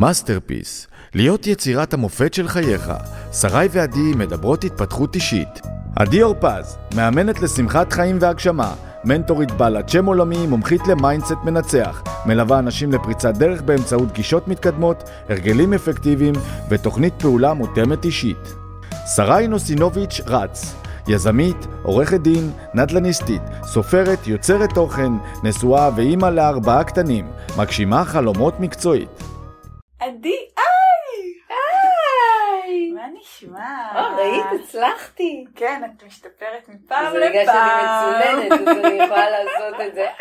מאסטרפיס, להיות יצירת המופת של חייך. שרי ועדי מדברות התפתחות אישית. עדי אורפז, מאמנת לשמחת חיים והגשמה, מנטורית בעלת שם עולמי, מומחית למיינדסט מנצח, מלווה אנשים לפריצת דרך באמצעות גישות מתקדמות, הרגלים אפקטיביים ותוכנית פעולה מותאמת אישית. שרי נוסינוביץ' רץ, יזמית, עורכת דין, נדל"ניסטית, סופרת, יוצרת תוכן, נשואה ואימא ל4 קטנים, מגשימה חלומות מקצועית. עדי, היי! מה נשמע? ראית, הצלחתי. כן, את משתפרת מפעם לפעם. זה רגע שאני מצוננת, אז אני יכולה לעשות את זה.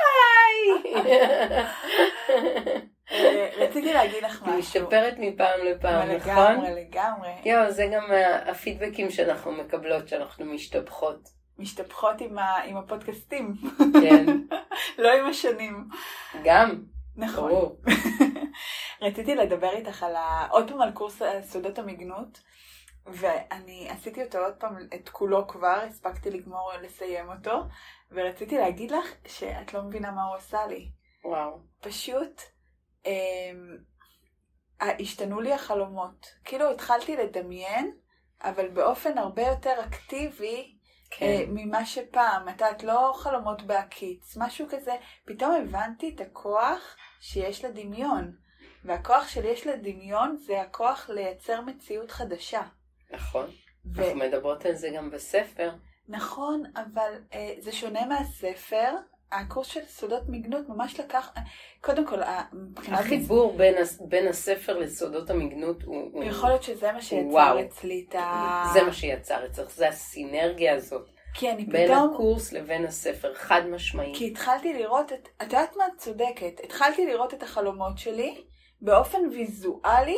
רציתי להגיד לך משהו. משתפרת מפעם לפעם, נכון? לגמרי. זה גם הפידבקים שאנחנו מקבלות, שאנחנו משתפחות. משתפחות עם הפודקאסטים. כן. לא עם השנים. גם. נכון. רציתי לדבר איתך עוד פעם על קורס סודות המגנות, ואני עשיתי אותו עוד פעם, את כולו כבר, הספקתי לסיים אותו, ורציתי להגיד לך שאת לא מבינה מה הוא עושה לי. וואו. פשוט השתנו לי החלומות. כאילו התחלתי לדמיין, אבל באופן הרבה יותר אקטיבי, כן. ממה שפעם, את לא חלומות בהקיץ, משהו כזה, פתאום הבנתי את הכוח שיש לדמיון, והכוח שלי יש לדמיון זה הכוח לייצר מציאות חדשה. נכון, אנחנו מדברות על זה גם בספר. נכון, אבל זה שונה מהספר, הקורס של סודות מגנות ממש לקח, קודם כל, החיבור בין הספר לסודות המגנות הוא... יכול להיות שזה מה שיצר אצלי את זה מה שיצר אצלך, זה הסינרגיה הזאת. בין הקורס לבין הספר, חד משמעי. כי התחלתי לראות את יודעת מה את צודקת, התחלתי לראות את החלומות שלי באופן ויזואלי,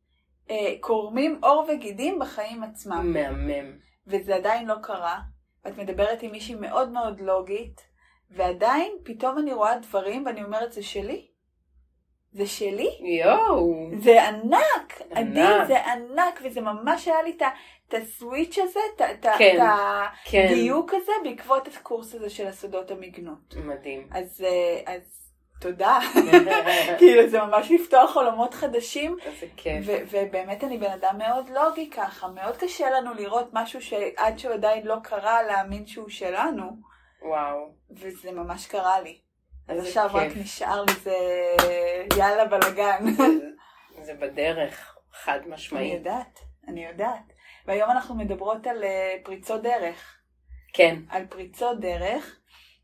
קורמים אור וגידים בחיים עצמם. מהמם. וזה עדיין לא קרה, ואת מדברת עם מישהי מאוד מאוד לוגית, ועדיין פתאום אני רואה דברים ואני אומרת זה שלי. זה שלי? יואו. זה ענק. עדי זה ענק, וזה ממש היה לי את הסוויץ' הזה, את הדיוק הזה, בעקבות הקורס הזה של הסודות המגנות. מדהים. אז תודה. כאילו זה ממש לפתוח עולמות חדשים. איזה כיף. ובאמת אני בן אדם מאוד לוגי ככה, מאוד קשה לנו לראות משהו שעד שהוא עדיין לא קרה, להאמין שהוא שלנו. וואו. וזה ממש קרה לי. אז עכשיו רק נשאר לי זה יאללה בלגן. זה בדרך, חד משמעי. אני יודעת. והיום אנחנו מדברות על פריצות דרך. כן. על פריצות דרך,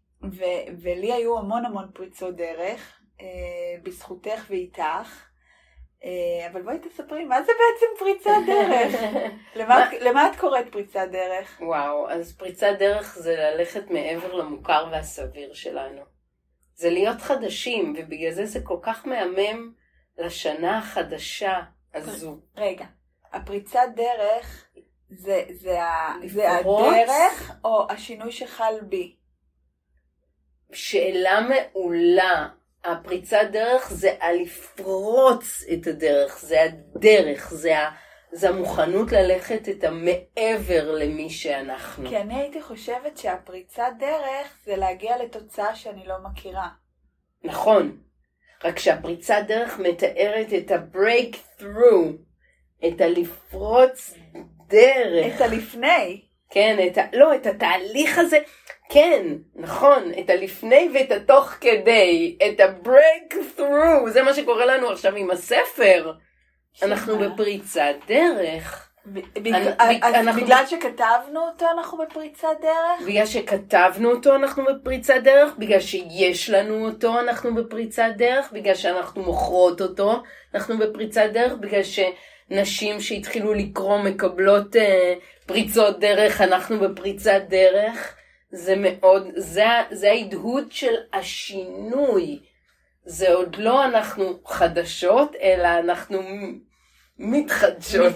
ולי היו המון פריצות דרך, בזכותך ואיתך. אבל בואי תספרי, מה זה בעצם פריצת דרך? למה את קוראת פריצת דרך? וואו, אז פריצת דרך זה ללכת מעבר למוכר והסביר שלנו. זה להיות חדשים, ובגלל זה כל כך מהמם לשנה החדשה הזו. רגע, הפריצת דרך זה הדרך או השינוי שחל בי? שאלה מעולה. הפריצת דרך זה לפרוץ את הדרך, זה הדרך, זה המוכנות ללכת את המעבר למי שאנחנו. כי אני הייתי חושבת שהפריצת דרך זה להגיע לתוצאה שאני לא מכירה. נכון, רק שהפריצת דרך מתארת את ה-breakthrough, את הלפרוץ דרך. את הלפני. כן, את התהליך הזה, כן, נכון, את הלפני ואת התוך כדי, את ה-breakthrough, זה מה שקורה לנו עכשיו עם הספר. אנחנו בפריצת דרך. בגלל שכתבנו אותו אנחנו בפריצת דרך? בגלל שכתבנו אותו אנחנו בפריצת דרך, בגלל שיש לנו אותו אנחנו בפריצת דרך, בגלל שאנחנו מוכרות אותו אנחנו בפריצת דרך, בגלל שנשים שהתחילו לקרוא מקבלות פריצות דרך, אנחנו בפריצת דרך. זה מאוד, זה ההדהוד של השינוי. זה עוד לא אנחנו חדשות, אלא אנחנו מתחדשות.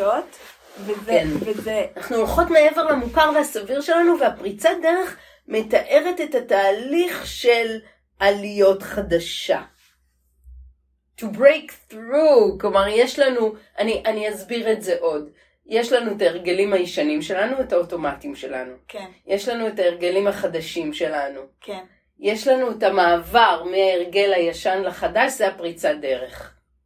וזה... אנחנו הולכות מעבר למוכר והסביר שלנו, והפריצת דרך מתארת את התהליך של עליות חדשה. To break through, כלומר יש לנו, אני אסביר את זה עוד. יש לנו את ההרגלים הישנים שלנו, את האוטומטים שלנו. כן. יש לנו את ההרגלים החדשים שלנו. כן. יש לנו את המעבר מההרגל הישן לחדש, זה הפריצת דרך.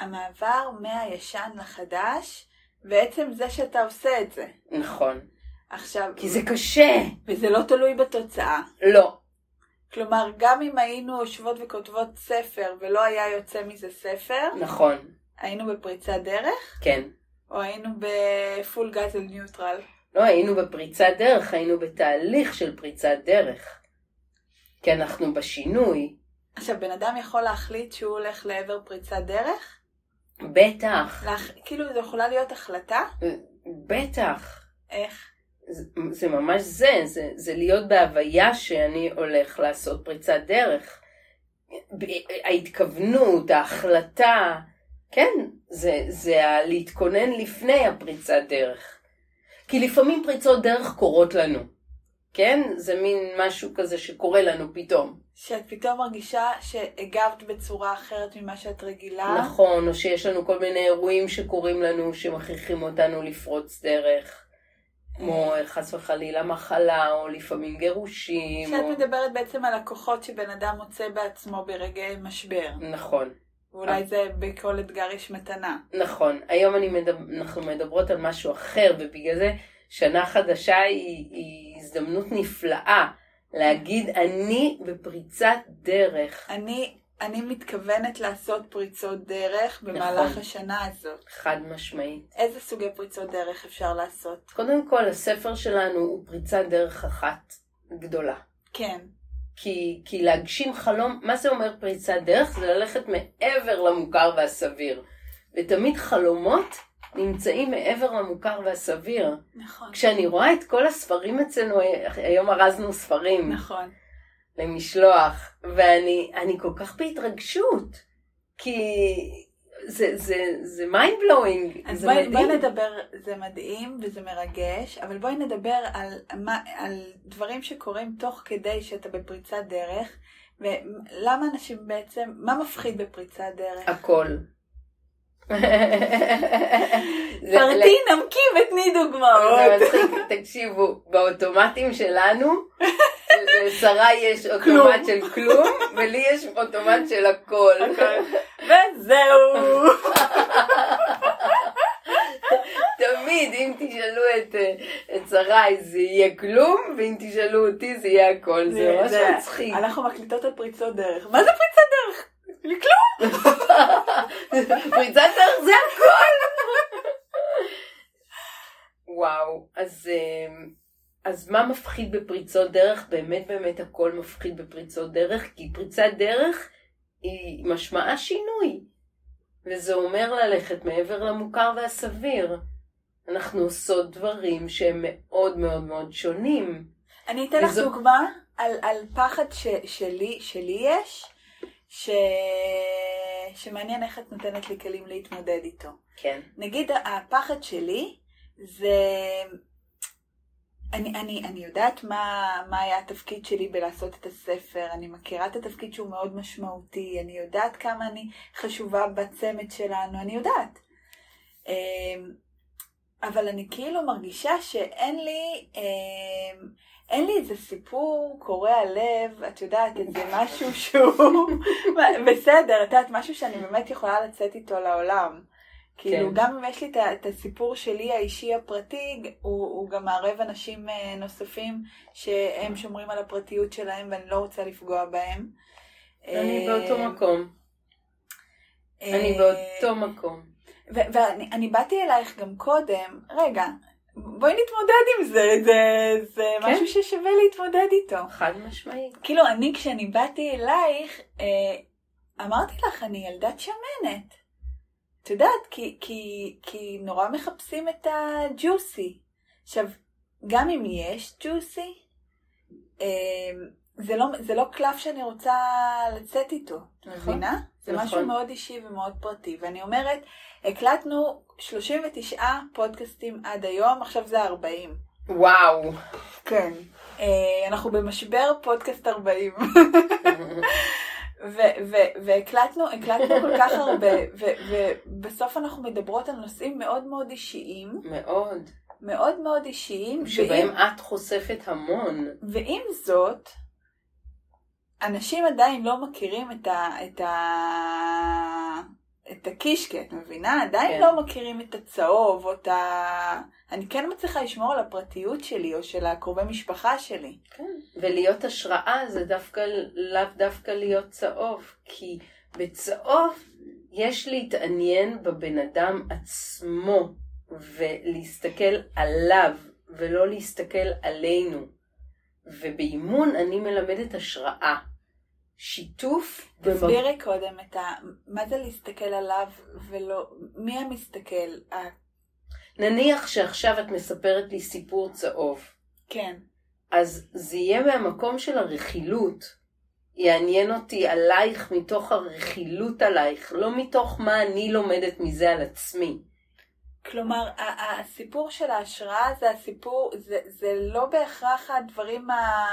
המעבר מהישן לחדש, בעצם זה שאתה עושה את זה. נכון. עכשיו, כי זה קשה. וזה לא תלוי בתוצאה. לא. כלומר, גם אם היינו יושבות וכותבות ספר, ולא היה יוצא מזה ספר, נכון. היינו בפריצת דרך? כן. או היינו בפול גז על ניוטרל? לא, היינו בפריצת דרך, היינו בתהליך של פריצת דרך. כי אנחנו בשינוי. עכשיו, בן אדם יכול להחליט שהוא הולך לעבר פריצת דרך? בטח. כאילו, זו יכולה להיות החלטה? בטח. איך? זה ממש זה להיות בהוויה שאני הולך לעשות פריצת דרך. ההתכוונות, ההחלטה, כן, זה להתכונן לפני הפריצת דרך. כי לפעמים פריצות דרך קורות לנו, כן? זה מין משהו כזה שקורה לנו פתאום. שאת פתאום מרגישה שהגבת בצורה אחרת ממה שאת רגילה. נכון, או שיש לנו כל מיני אירועים שקורים לנו, שמכריחים אותנו לפרוץ דרך. כמו חס וחלילה מחלה, או לפעמים גירושים. שאת מדברת בעצם על הכוחות שבן אדם מוצא בעצמו ברגעי משבר. נכון. ואולי זה בכל אתגר יש מתנה. נכון. היום אנחנו מדברות על משהו אחר, ובגלל זה שנה חדשה היא הזדמנות נפלאה. להגיד, אני בפריצת דרך. אני מתכוונת לעשות פריצות דרך במהלך השנה הזאת. חד משמעית. איזה סוגי פריצות דרך אפשר לעשות? קודם כל, הספר שלנו הוא פריצת דרך אחת גדולה. כן. כי להגשים חלום, מה זה אומר פריצת דרך? זה ללכת מעבר למוכר והסביר. ותמיד חלומות נמצאים מעבר למוכר והסביר. נכון. כשאני רואה את כל הספרים אצלנו, היום ארזנו ספרים. נכון. למשלוח, ואני כל כך בהתרגשות, כי זה mind blowing, אז זה מדהים. בואי נדבר, זה מדהים וזה מרגש, אבל בואי נדבר על דברים שקורים תוך כדי שאתה בפריצת דרך, ולמה אנשים בעצם, מה מפחיד בפריצת דרך? הכל. פרטי, נמקי ותני דוגמאות. תקשיבו, באוטומטים שלנו, לשרה יש אוטומט של כלום, ולי יש אוטומט של הכל. וזהו. תמיד, אם תשאלו את שרי זה יהיה כלום, ואם תשאלו אותי זה יהיה הכל. זה ממש מצחיק. אנחנו מקליטות על פריצות דרך. מה זה פריצת דרך? לכלום. פריצת דרך זה הכל. וואו, אז מה מפחיד בפריצות דרך? באמת הכל מפחיד בפריצות דרך, כי פריצת דרך היא משמעה שינוי. וזה אומר ללכת מעבר למוכר והסביר. אנחנו עושות דברים שהם מאוד מאוד מאוד שונים. אני אתן לך דוגמה על פחד שלי יש, שמעניין איך את נותנת לי כלים להתמודד איתו. כן. נגיד הפחד שלי זה, אני יודעת מה היה התפקיד שלי בלעשות את הספר, אני מכירה את התפקיד שהוא מאוד משמעותי, אני יודעת כמה אני חשובה בצמד שלנו, אני יודעת. אבל אני כאילו מרגישה שאין לי איזה סיפור קורע לב, את יודעת, איזה משהו שהוא בסדר, את יודעת, משהו שאני באמת יכולה לצאת איתו לעולם. כאילו, גם אם יש לי את הסיפור שלי האישי הפרטי, הוא גם מערב אנשים נוספים שהם שומרים על הפרטיות שלהם ואני לא רוצה לפגוע בהם. אני באותו מקום. אני באותו מקום. ואני באתי אלייך גם קודם, רגע, בואי נתמודד עם זה, זה משהו ששווה להתמודד איתו. חד משמעית. כאילו, כשאני באתי אלייך, אמרתי לך, אני ילדת שמנת. את יודעת, כי נורא מחפשים את הג'וסי. עכשיו, גם אם יש ג'וסי, זה לא קלף שאני רוצה לצאת איתו. מבינה? זה משהו מאוד אישי ומאוד פרטי. ואני אומרת, הקלטנו 39 פודקאסטים עד היום, עכשיו זה 40. וואו. כן. אנחנו במשבר פודקאסט 40. והקלטנו כל כך הרבה, ובסוף אנחנו מדברות על נושאים מאוד מאוד אישיים. מאוד. מאוד מאוד אישיים. שבהם את חושפת המון. ועם זאת, אנשים עדיין לא מכירים את הקישקע, את מבינה? עדיין כן. לא מכירים את הצהוב, או את אני כן מצליחה לשמור על הפרטיות שלי, או של הקרובי משפחה שלי. כן. ולהיות השראה זה לאו דווקא להיות צהוב, כי בצהוב יש להתעניין בבן אדם עצמו, ולהסתכל עליו, ולא להסתכל עלינו. ובאימון אני מלמדת השראה. שיתוף. תסבירי קודם מה זה להסתכל עליו ולא, מי המסתכל? נניח שעכשיו את מספרת לי סיפור צהוב. כן. אז זה יהיה מהמקום של הרכילות. יעניין אותי עלייך מתוך הרכילות עלייך, לא מתוך מה אני לומדת מזה על עצמי. כלומר, הסיפור של ההשראה זה הסיפור, זה לא בהכרח הדברים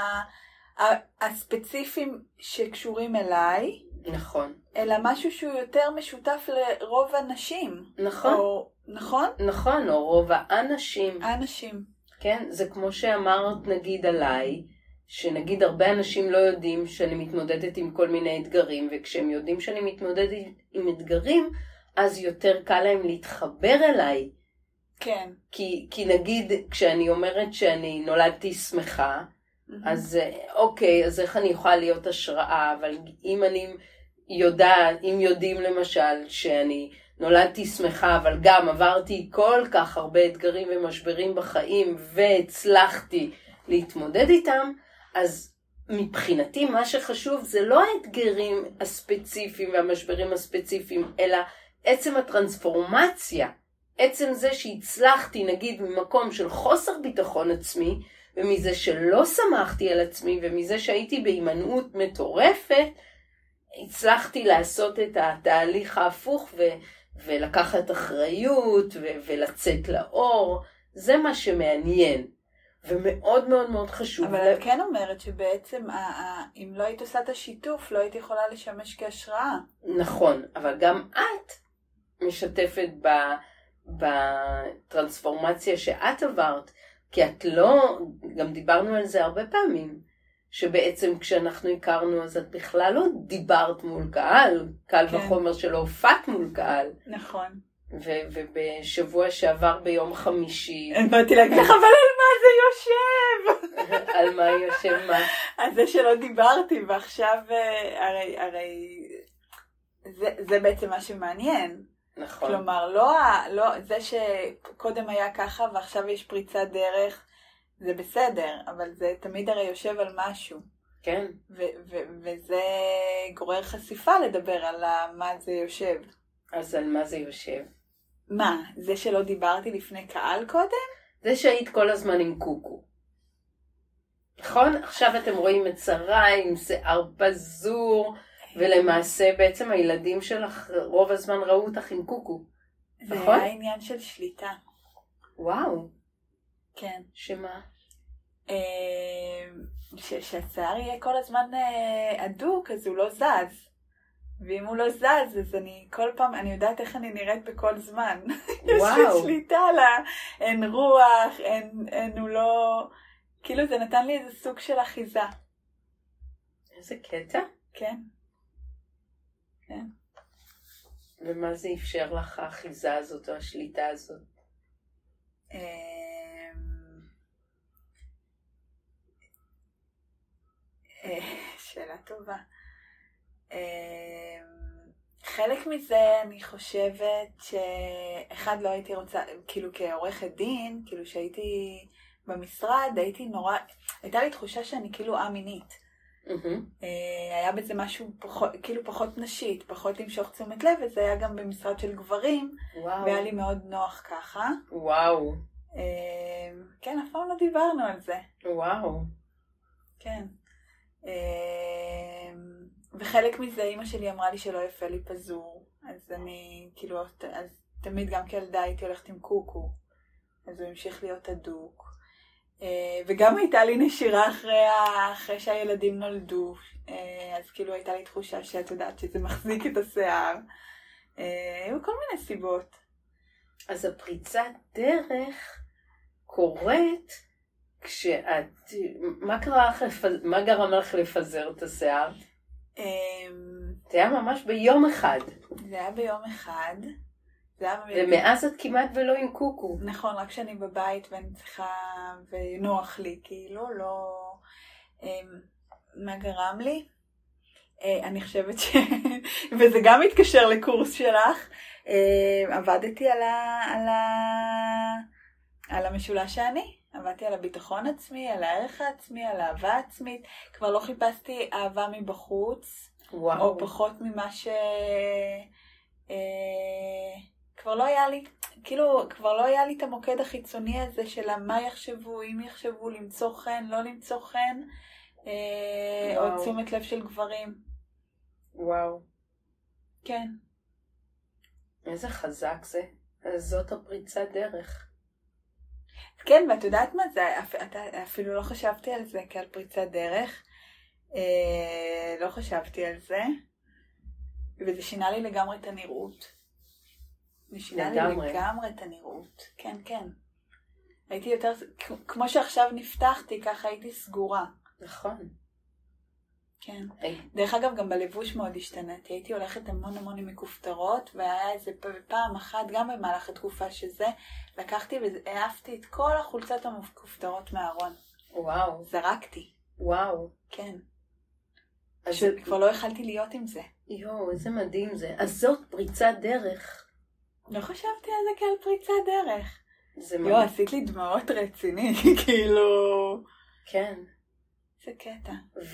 הספציפיים שקשורים אליי. נכון. אלא משהו שהוא יותר משותף לרוב האנשים. נכון. נכון? נכון, או רוב האנשים. האנשים. כן, זה כמו שאמרת נגיד עליי, שנגיד הרבה אנשים לא יודעים שאני מתמודדת עם כל מיני אתגרים, וכשהם יודעים שאני מתמודדת עם אתגרים, אז יותר קל להם להתחבר אליי. כן. כי נגיד כשאני אומרת שאני נולדתי שמחה, אז אוקיי, אז איך אני יכולה להיות השראה, אבל אם אני יודעת, אם יודעים למשל שאני נולדתי שמחה, אבל גם עברתי כל כך הרבה אתגרים ומשברים בחיים, והצלחתי להתמודד איתם, אז מבחינתי מה שחשוב זה לא האתגרים הספציפיים והמשברים הספציפיים, אלא עצם הטרנספורמציה, עצם זה שהצלחתי נגיד ממקום של חוסר ביטחון עצמי, ומזה שלא שמחתי על עצמי, ומזה שהייתי בהימנעות מטורפת, הצלחתי לעשות את התהליך ההפוך ולקחת אחריות ולצאת לאור. זה מה שמעניין. ומאוד מאוד מאוד חשוב. אבל את כן אומרת שבעצם אם לא היית עושה את השיתוף, לא היית יכולה לשמש כהשראה. נכון, אבל גם את משתפת בטרנספורמציה שאת עברת, כי את לא, גם דיברנו על זה הרבה פעמים, שבעצם כשאנחנו הכרנו אז את בכלל לא דיברת מול קהל, קהל כן. וחומר שלא הופעת מול קהל. נכון. ובשבוע שעבר ביום חמישי... באתי להגיד לך, אבל על מה זה יושב? על מה יושב מה? על זה שלא דיברתי, ועכשיו הרי זה בעצם מה שמעניין. נכון. כלומר, לא, זה שקודם היה ככה ועכשיו יש פריצת דרך, זה בסדר, אבל זה תמיד הרי יושב על משהו. כן. וזה גורר חשיפה לדבר על מה זה יושב. אז על מה זה יושב? מה? זה שלא דיברתי לפני קהל קודם? זה שהיית כל הזמן עם קוקו. נכון? עכשיו אתם רואים את שרה עם שיער פזור, ולמעשה בעצם הילדים שלך רוב הזמן ראו אותך עם קוקו. זה נכון? היה עניין של שליטה. וואו. כן. שמה? שהשיער יהיה כל הזמן אדוק, אז הוא לא זז. ואם הוא לא זז, אז אני כל פעם, אני יודעת איך אני נראית בכל זמן. וואו. יש לי שליטה לה, אין רוח, הוא לא... כאילו זה נתן לי איזה סוג של אחיזה. איזה קטע? כן. כן. ומה זה אפשר לך האחיזה הזאת או השליטה הזאת? שאלה טובה. חלק מזה אני חושבת שאחד לא הייתי רוצה, כאילו כעורכת דין, כאילו שהייתי במשרד, הייתה לי תחושה שאני כאילו א-מינית. היה בזה משהו כאילו פחות נשית, פחות למשוך תשומת לב, וזה היה גם במשרד של גברים, והיה לי מאוד נוח ככה. וואו. כן, אף פעם לא דיברנו על זה. וואו. כן. וחלק מזה אמא שלי אמרה לי שלא יפה לי פזור, אז אני כאילו, אז תמיד גם כילדה הייתי הולכת עם קוקו, אז הוא המשיך להיות אדוק. וגם הייתה לי נשירה אחרי שהילדים נולדו, אז כאילו הייתה לי תחושה שאת יודעת שזה מחזיק את השיער, וכל מיני סיבות. אז הפריצת דרך קורית מה גרם לך לפזר את השיער? זה היה ממש ביום אחד. זה היה ביום אחד. ומאז את כמעט ולא עם קוקו. נכון, רק שאני בבית ואני צריכה, ונוח לי, כאילו, לא... מה גרם לי? אני חושבת וזה גם מתקשר לקורס שלך, עבדתי על המשולש שאני, עבדתי על הביטחון עצמי, על הערך העצמי, על האהבה עצמית, כבר לא חיפשתי אהבה מבחוץ, וואו. או פחות ממה כבר לא היה לי, כאילו, כבר לא היה לי את המוקד החיצוני הזה של מה יחשבו, אם יחשבו, למצוא חן, לא למצוא חן, או תשומת לב של גברים. וואו. כן. איזה חזק זה. אז זאת הפריצת דרך. כן, ואת יודעת מה זה? אפילו לא חשבתי על זה כעל פריצת דרך. לא חשבתי על זה. וזה שינה לי לגמרי את הנראות. זה שינה לי לגמרי את הנראות. כן, כן. הייתי יותר, כמו שעכשיו נפתחתי, ככה הייתי סגורה. נכון. כן. דרך אגב, גם בלבוש מאוד השתנתי. הייתי הולכת המון עם מכופתרות, והיה איזה פעם אחת, גם במהלך התקופה שזה, לקחתי והעפתי את כל החולצות המכופתרות מהארון. וואו. זרקתי. וואו. כן. אז כבר לא יכלתי להיות עם זה. יואו, איזה מדהים זה. אז זאת פריצת דרך. לא חשבתי על זה כעל פריצת דרך. זה מדהים. יואו, עשית לי דמעות רציני, כאילו... כן. זה קטע.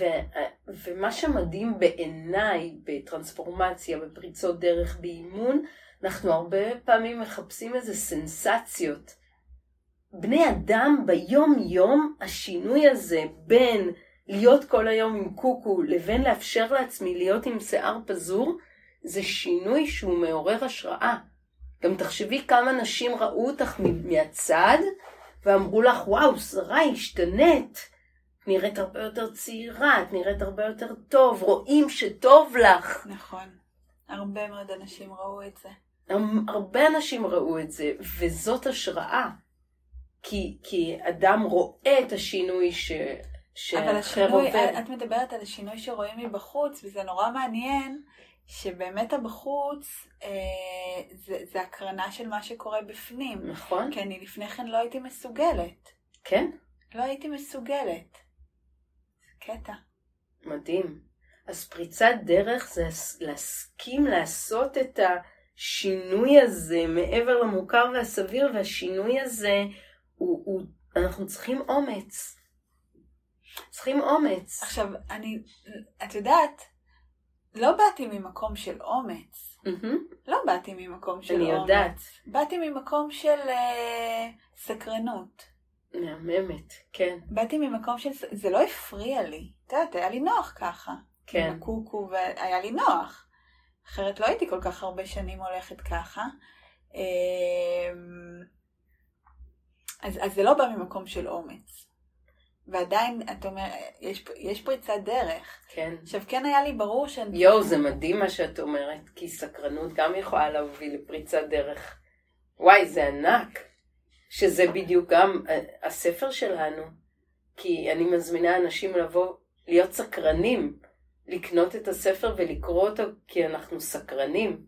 ומה שמדהים בעיניי בטרנספורמציה, בפריצות דרך, באימון, אנחנו הרבה פעמים מחפשים איזה סנסציות. בני אדם ביום יום, השינוי הזה בין להיות כל היום עם קוקו לבין לאפשר לעצמי להיות עם שיער פזור, זה שינוי שהוא מעורר השראה. גם תחשבי כמה נשים ראו אותך מהצד ואמרו לך, וואו, שרי, השתנית. נראית הרבה יותר צעירה, את נראית הרבה יותר טוב, רואים שטוב לך. נכון, הרבה מאוד אנשים ראו את זה. הרבה אנשים ראו את זה, וזאת השראה. כי אדם רואה את השינוי אבל השינוי, את מדברת על השינוי שרואים מבחוץ, וזה נורא מעניין, שבאמת הבחוץ זה הקרנה של מה שקורה בפנים. נכון. כי אני לפני כן לא הייתי מסוגלת. כן? לא הייתי מסוגלת. קטע. מדהים. אז פריצת דרך זה להסכים לעשות את השינוי הזה מעבר למוכר והסביר, והשינוי הזה אנחנו צריכים אומץ. צריכים אומץ. עכשיו, את יודעת, לא באתי ממקום של אומץ. לא באתי ממקום של אומץ. אני יודעת. באתי ממקום של סקרנות. מהממת, כן. באתי ממקום של... זה לא הפריע לי. את יודעת, היה לי נוח ככה. כן. עם הקוקו, והיה לי נוח. אחרת לא הייתי כל כך הרבה שנים הולכת ככה. אז זה לא בא ממקום של אומץ. ועדיין, את אומרת, יש פריצת דרך. כן. עכשיו, כן היה לי ברור שאני... יואו, זה מדהים מה שאת אומרת, כי סקרנות גם יכולה להוביל לפריצת דרך. וואי, זה ענק. שזה בדיוק גם הספר שלנו. כי אני מזמינה אנשים לבוא, להיות סקרנים, לקנות את הספר ולקרוא אותו, כי אנחנו סקרנים.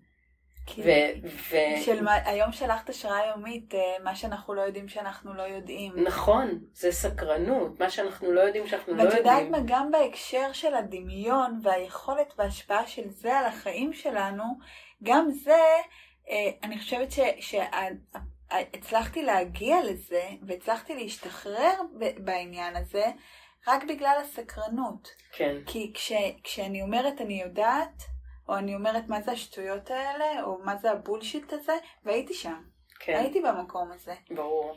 היום שלחת השראה יומית, מה שאנחנו לא יודעים שאנחנו לא יודעים. נכון, זה סקרנות, מה שאנחנו לא יודעים שאנחנו לא יודעים. ואת יודעת מה, גם בהקשר של הדמיון והיכולת וההשפעה של זה על החיים שלנו, גם זה, אני חושבת שהצלחתי להגיע לזה, והצלחתי להשתחרר בעניין הזה, רק בגלל הסקרנות. כן. כי כשאני אומרת אני יודעת, או אני אומרת מה זה השטויות האלה, או מה זה הבולשיט הזה, והייתי שם. כן. הייתי במקום הזה. ברור.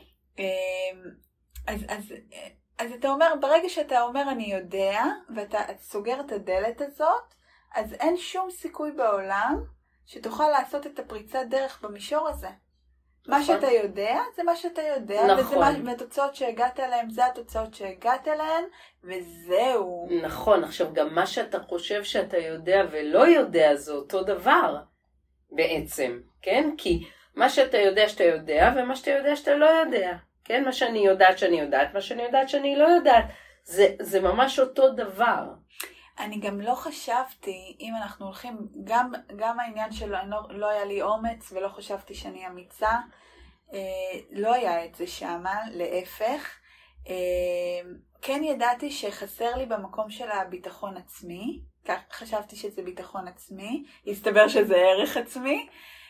אז אתה אומר, ברגע שאתה אומר אני יודע, ואתה סוגר את הדלת הזאת, אז אין שום סיכוי בעולם שתוכל לעשות את הפריצת דרך במישור הזה. מה שאתה יודע, זה מה שאתה יודע, נכון. והתוצאות שהגעת אליהן, זה התוצאות שהגעת אליהן, וזהו. נכון, עכשיו גם מה שאתה חושב שאתה יודע ולא יודע, זה אותו דבר, בעצם, כן? כי מה שאתה יודע שאתה יודע, ומה שאתה יודע שאתה לא יודע, כן? מה שאני יודעת שאני יודעת, מה שאני יודעת שאני לא יודעת, זה ממש אותו דבר. אני גם לא חשבתי, אם אנחנו הולכים, גם העניין שלו, לא היה לי אומץ ולא חשבתי שאני אמיצה, לא היה את זה שמה, להפך. כן ידעתי שחסר לי במקום של הביטחון עצמי, כך חשבתי שזה ביטחון עצמי, הסתבר שזה ערך עצמי,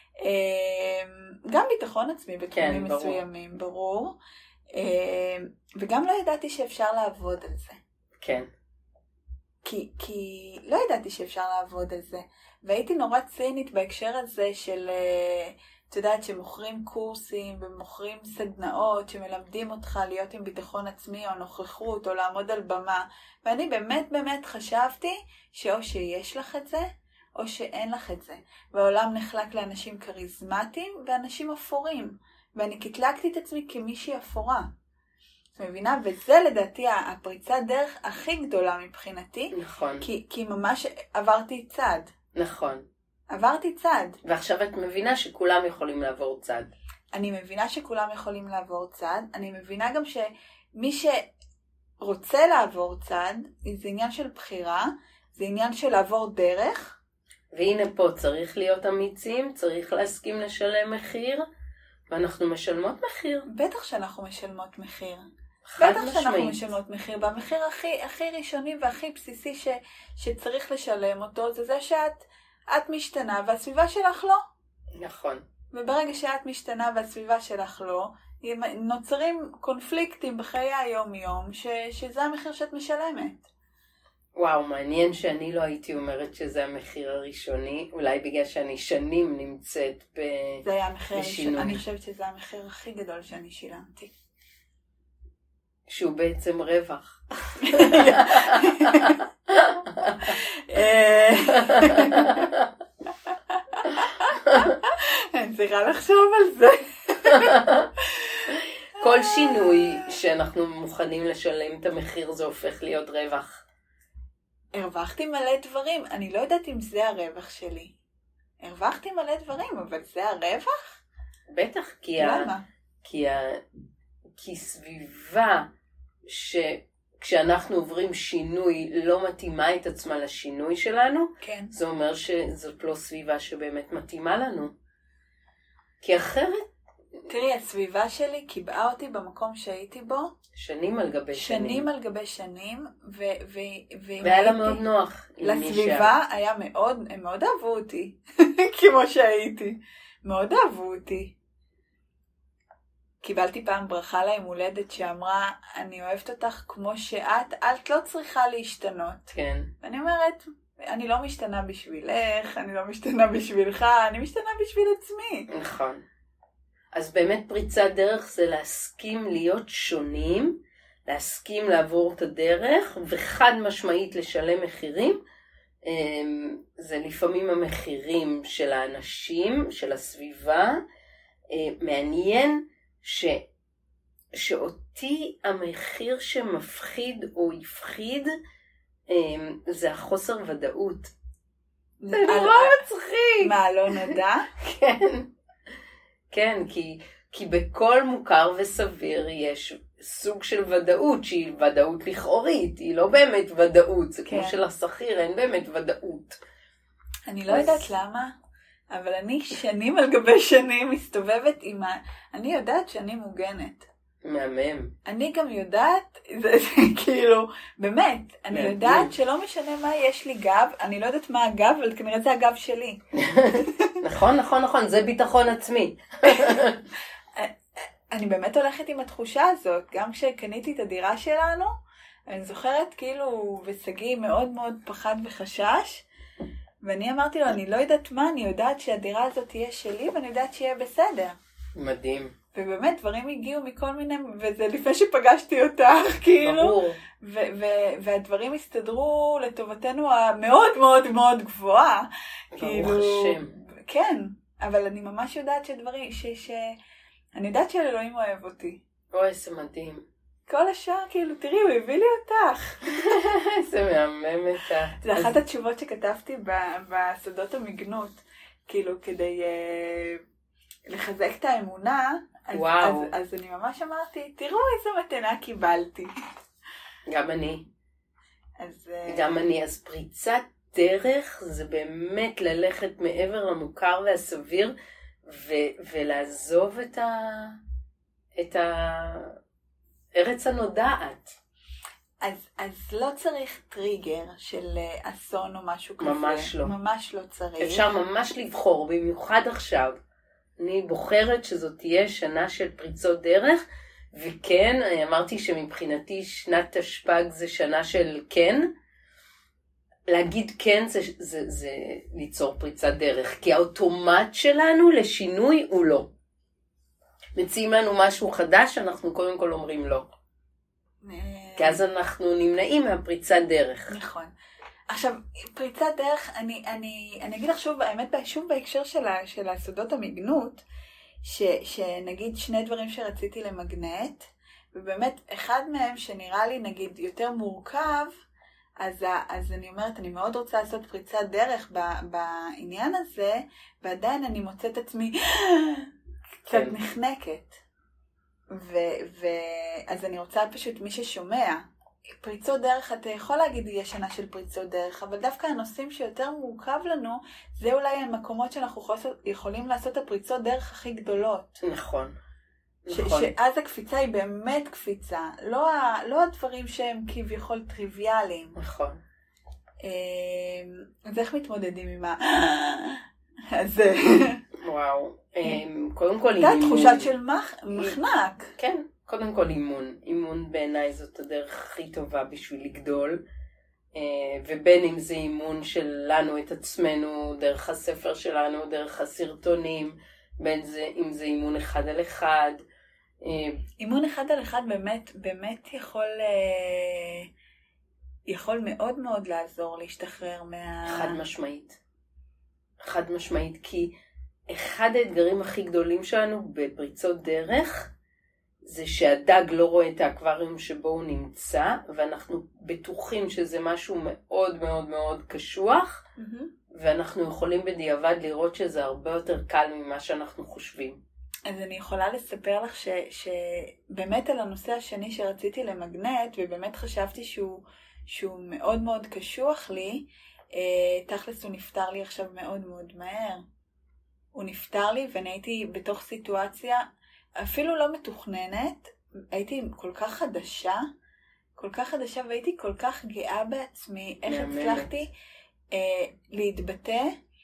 גם ביטחון עצמי בתחומים מסוימים, ברור, וגם לא ידעתי שאפשר לעבוד על זה. כן. כי לא ידעתי שאפשר לעבוד על זה, והייתי נורא צינית בהקשר הזה של, את יודעת, שמוכרים קורסים ומוכרים סדנאות שמלמדים אותך להיות עם ביטחון עצמי או נוכחות או לעמוד על במה, ואני באמת חשבתי שאו שיש לך את זה או שאין לך את זה, והעולם נחלק לאנשים קריזמטיים ואנשים אפורים, ואני קטלקתי את עצמי כמישהי אפורה. את מבינה? וזה לדעתי הפריצת דרך הכי גדולה מבחינתי. נכון. כי ממש עברתי צעד. נכון. עברתי צעד. ועכשיו את מבינה שכולם יכולים לעבור צעד. אני מבינה שכולם יכולים לעבור צעד. אני מבינה גם שמי שרוצה לעבור צעד, זה עניין של בחירה, זה עניין של לעבור דרך. והנה פה צריך להיות אמיצים, צריך להסכים לשלם מחיר, ואנחנו משלמות מחיר. בטח שאנחנו משלמות מחיר. חד בטח שאנחנו משמעית. משלמות מחיר. במחיר הכי ראשוני והכי בסיסי שצריך לשלם אותו, זה שאת משתנה והסביבה שלך לא. נכון. וברגע שאת משתנה והסביבה שלך לא, נוצרים קונפליקטים בחיי היום-יום, שזה המחיר שאת משלמת. וואו, מעניין שאני לא הייתי אומרת שזה המחיר הראשוני, אולי בגלל שאני שנים נמצאת בשינוי. זה היה המחיר הראשוני, אני חושבת שזה המחיר הכי גדול שאני שילמתי. שהוא בעצם רווח. אני צריכה לחשוב על זה. כל שינוי שאנחנו מוכנים לשלם את המחיר זה הופך להיות רווח. הרווחתי מלא דברים, אני לא יודעת אם זה הרווח שלי. הרווחתי מלא דברים, אבל זה הרווח? בטח, למה? כי סביבה שכשאנחנו עוברים שינוי לא מתאימה את עצמה לשינוי שלנו, כן. זה אומר שזאת לא סביבה שבאמת מתאימה לנו. כי אחרת... תראי, הסביבה שלי קיבעה אותי במקום שהייתי בו. שנים על גבי שנים. שנים על גבי שנים, והיה לה מאוד נוח. לסביבה היה מאוד, הם מאוד אהבו אותי, כמו שהייתי. מאוד אהבו אותי. קיבלתי פעם ברכה ליום הולדת שאמרה, אני אוהבת אותך כמו שאת, את לא צריכה להשתנות. כן. אני אומרת, אני לא משתנה בשבילך, אני לא משתנה בשבילך, אני משתנה בשביל עצמי. נכון. אז באמת פריצת דרך זה להסכים להיות שונים, להסכים לעבור את הדרך, וחד משמעית לשלם מחירים. זה לפעמים המחירים של האנשים, של הסביבה. מעניין שאותי המחיר שמפחיד או יפחיד, זה החוסר ודאות. זה נורא מצחיק. מה, לא נדע? כן. כן, כי בכל מוכר וסביר יש סוג של ודאות, שהיא ודאות לכאורית, היא לא באמת ודאות, זה כמו שלשכיר אין באמת ודאות. אני לא יודעת למה, אבל אני שנים על גבי שנים מסתובבת אני יודעת שאני מוגנת. מהמם. אני גם יודעת, זה כאילו, באמת, אני יודעת שלא משנה מה יש לי גב, אני לא יודעת מה הגב, אבל כנראה זה הגב שלי. נכון, זה ביטחון עצמי. אני באמת הולכת עם התחושה הזאת, גם כשקניתי את הדירה שלנו, אני זוכרת כאילו, וסגי מאוד מאוד פחד וחשש, ואני אמרתי לו, אני לא יודעת מה, אני יודעת שהדירה הזאת תהיה שלי, ואני יודעת שיהיה בסדר. מדהים. ובאמת דברים הגיעו מכל מיני, וזה לפני שפגשתי אותך, כאילו. ברור. והדברים הסתדרו לטובתנו המאוד מאוד מאוד גבוהה. ברוך השם. כן, אבל אני ממש יודעת שדברים, אני יודעת שאלוהים אוהב אותי. אוי, זה מדהים. כל השאר, כאילו, תראי, הוא הביא לי אותך. זה מהמם את ה... זה אחת התשובות שכתבתי בסודות המגנות, כאילו, כדי לחזק את האמונה. אז אני ממש אמרתי, תראו איזה מתנה קיבלתי. גם אני. אז... גם אני, אז פריצת דרך זה באמת ללכת מעבר למוכר והסביר, ולעזוב את הארץ הנודעת. אז לא צריך טריגר של אסון או משהו כזה. ממש לא. ממש לא צריך. אפשר ממש לבחור, במיוחד עכשיו. אני בוחרת שזאת תהיה שנה של פריצות דרך, וכן, אמרתי שמבחינתי שנת תשפ"ג זה שנה של כן. להגיד כן זה ליצור פריצת דרך, כי האוטומט שלנו לשינוי הוא לא. מציעים לנו משהו חדש, אנחנו קודם כל אומרים לא. כי אז אנחנו נמנעים מהפריצת דרך. נכון. עכשיו, פריצת דרך, אני אגיד לך שוב, האמת, שוב בהקשר של הסודות המגנות, שנגיד שני דברים שרציתי למגנט, ובאמת אחד מהם שנראה לי נגיד יותר מורכב, אז אני אומרת, אני מאוד רוצה לעשות פריצת דרך בעניין הזה, ועדיין אני מוצאת עצמי קצת נחנקת. אז אני רוצה פשוט מי ששומע, פריצות דרך, אתה יכול להגיד יהיה שנה של פריצות דרך, אבל דווקא הנושאים שיותר מורכב לנו, זה אולי המקומות שאנחנו יכולים לעשות הפריצות דרך הכי גדולות. נכון. שאז הקפיצה היא באמת קפיצה, לא הדברים שהם כביכול טריוויאליים. נכון. אז איך מתמודדים עם אז... וואו. קודם כל אימון. זה תחושת של מחנק. כן, קודם כל אימון. אימון בעיניי זאת הדרך הכי טובה בשביל לגדול. ובין אם זה אימון שלנו את עצמנו, דרך הספר שלנו, דרך הסרטונים, בין אם זה אימון אחד על אחד. אימון אחד על אחד באמת יכול מאוד מאוד לעזור להשתחרר חד משמעית, כי אחד האתגרים הכי גדולים שלנו בפריצות דרך, זה שהדג לא רואה את האקווריום שבו הוא נמצא, ואנחנו בטוחים שזה משהו מאוד מאוד מאוד קשוח, ואנחנו יכולים בדיעבד לראות שזה הרבה יותר קל ממה שאנחנו חושבים. אז אני יכולה לספר לך שבאמת על הנושא השני שרציתי למגנט, ובאמת חשבתי שהוא מאוד מאוד קשוח לי, תכלס הוא נפטר לי עכשיו מאוד מאוד מהר. הוא נפטר לי ואני הייתי בתוך סיטואציה אפילו לא מתוכננת, הייתי כל כך חדשה והייתי כל כך גאה בעצמי, איך הצלחתי להתבטא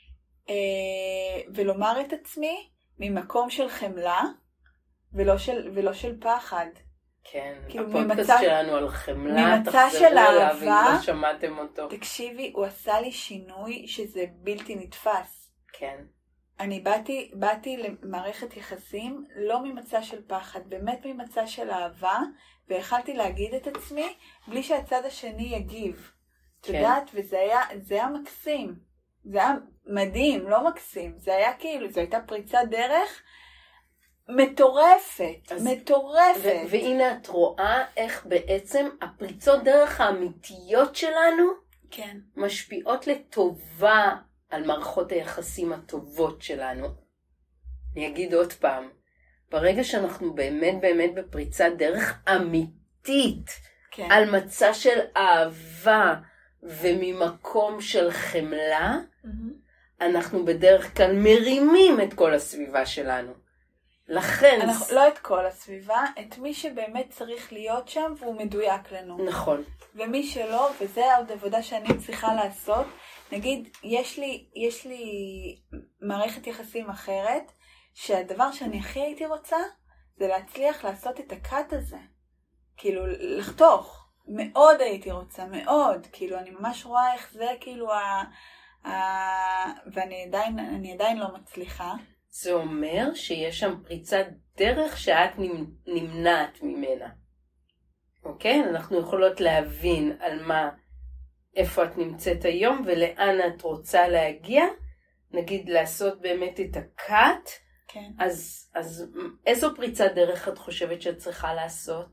ולומר את עצמי ממקום של חמלה ולא של פחד. כן, כאילו הפודקאסט שלנו על חמלה, ממצא של אליו אם לא שמעתם אותו. תקשיבי, הוא עשה לי שינוי שזה בלתי נתפס. כן. אני באתי למערכת יחסים לא ממצא של פחד, באמת ממצא של אהבה, והחלתי להגיד את עצמי בלי שהצד השני יגיב. את יודעת, וזה היה מקסים. זה היה מדהים, לא מקסים. זה היה כאילו, זו הייתה פריצת דרך מטורפת. והנה את רואה איך בעצם הפריצות דרך האמיתיות שלנו כן. משפיעות לטובה על מערכות היחסים הטובות שלנו. אני אגיד עוד פעם, ברגע שאנחנו באמת בפריצת דרך אמיתית, כן. על מצע של אהבה וממקום של חמלה, אנחנו בדרך כלל מרימים את כל הסביבה שלנו. לכן... לא את כל הסביבה, את מי שבאמת צריך להיות שם והוא מדויק לנו. נכון. ומי שלא, וזה עוד עבודה שאני צריכה לעשות, נגיד, יש לי מערכת יחסים אחרת, שהדבר שאני הכי הייתי רוצה, זה להצליח לעשות את הקאט הזה. כאילו, לחתוך. מאוד הייתי רוצה, מאוד. כאילו, אני ממש רואה איך זה, כאילו, ואני עדיין לא מצליחה. זה אומר שיש שם פריצת דרך שאת נמנעת ממנה. אוקיי? אנחנו יכולות להבין על איפה את נמצאת היום ולאן את רוצה להגיע. נגיד לעשות באמת את הקאט. כן. אז איזו פריצת דרך את חושבת שאת צריכה לעשות?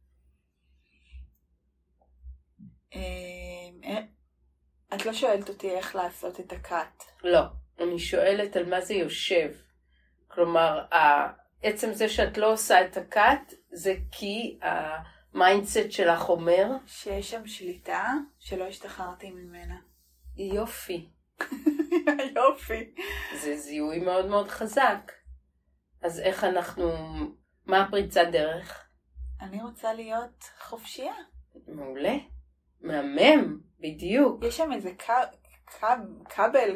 את לא שואלת אותי איך לעשות את הקאט. לא, אני שואלת על מה זה יושב. כלומר, עצם זה שאת לא עושה את הקאט, זה כי המיינדסט שלך אומר? שיש שם שליטה שלא השתחררתי ממנה. יופי. יופי. זה זיהוי מאוד מאוד חזק. אז איך אנחנו, מה הפריצת דרך? אני רוצה להיות חופשייה. מעולה. מהמם, בדיוק. יש שם איזה כבל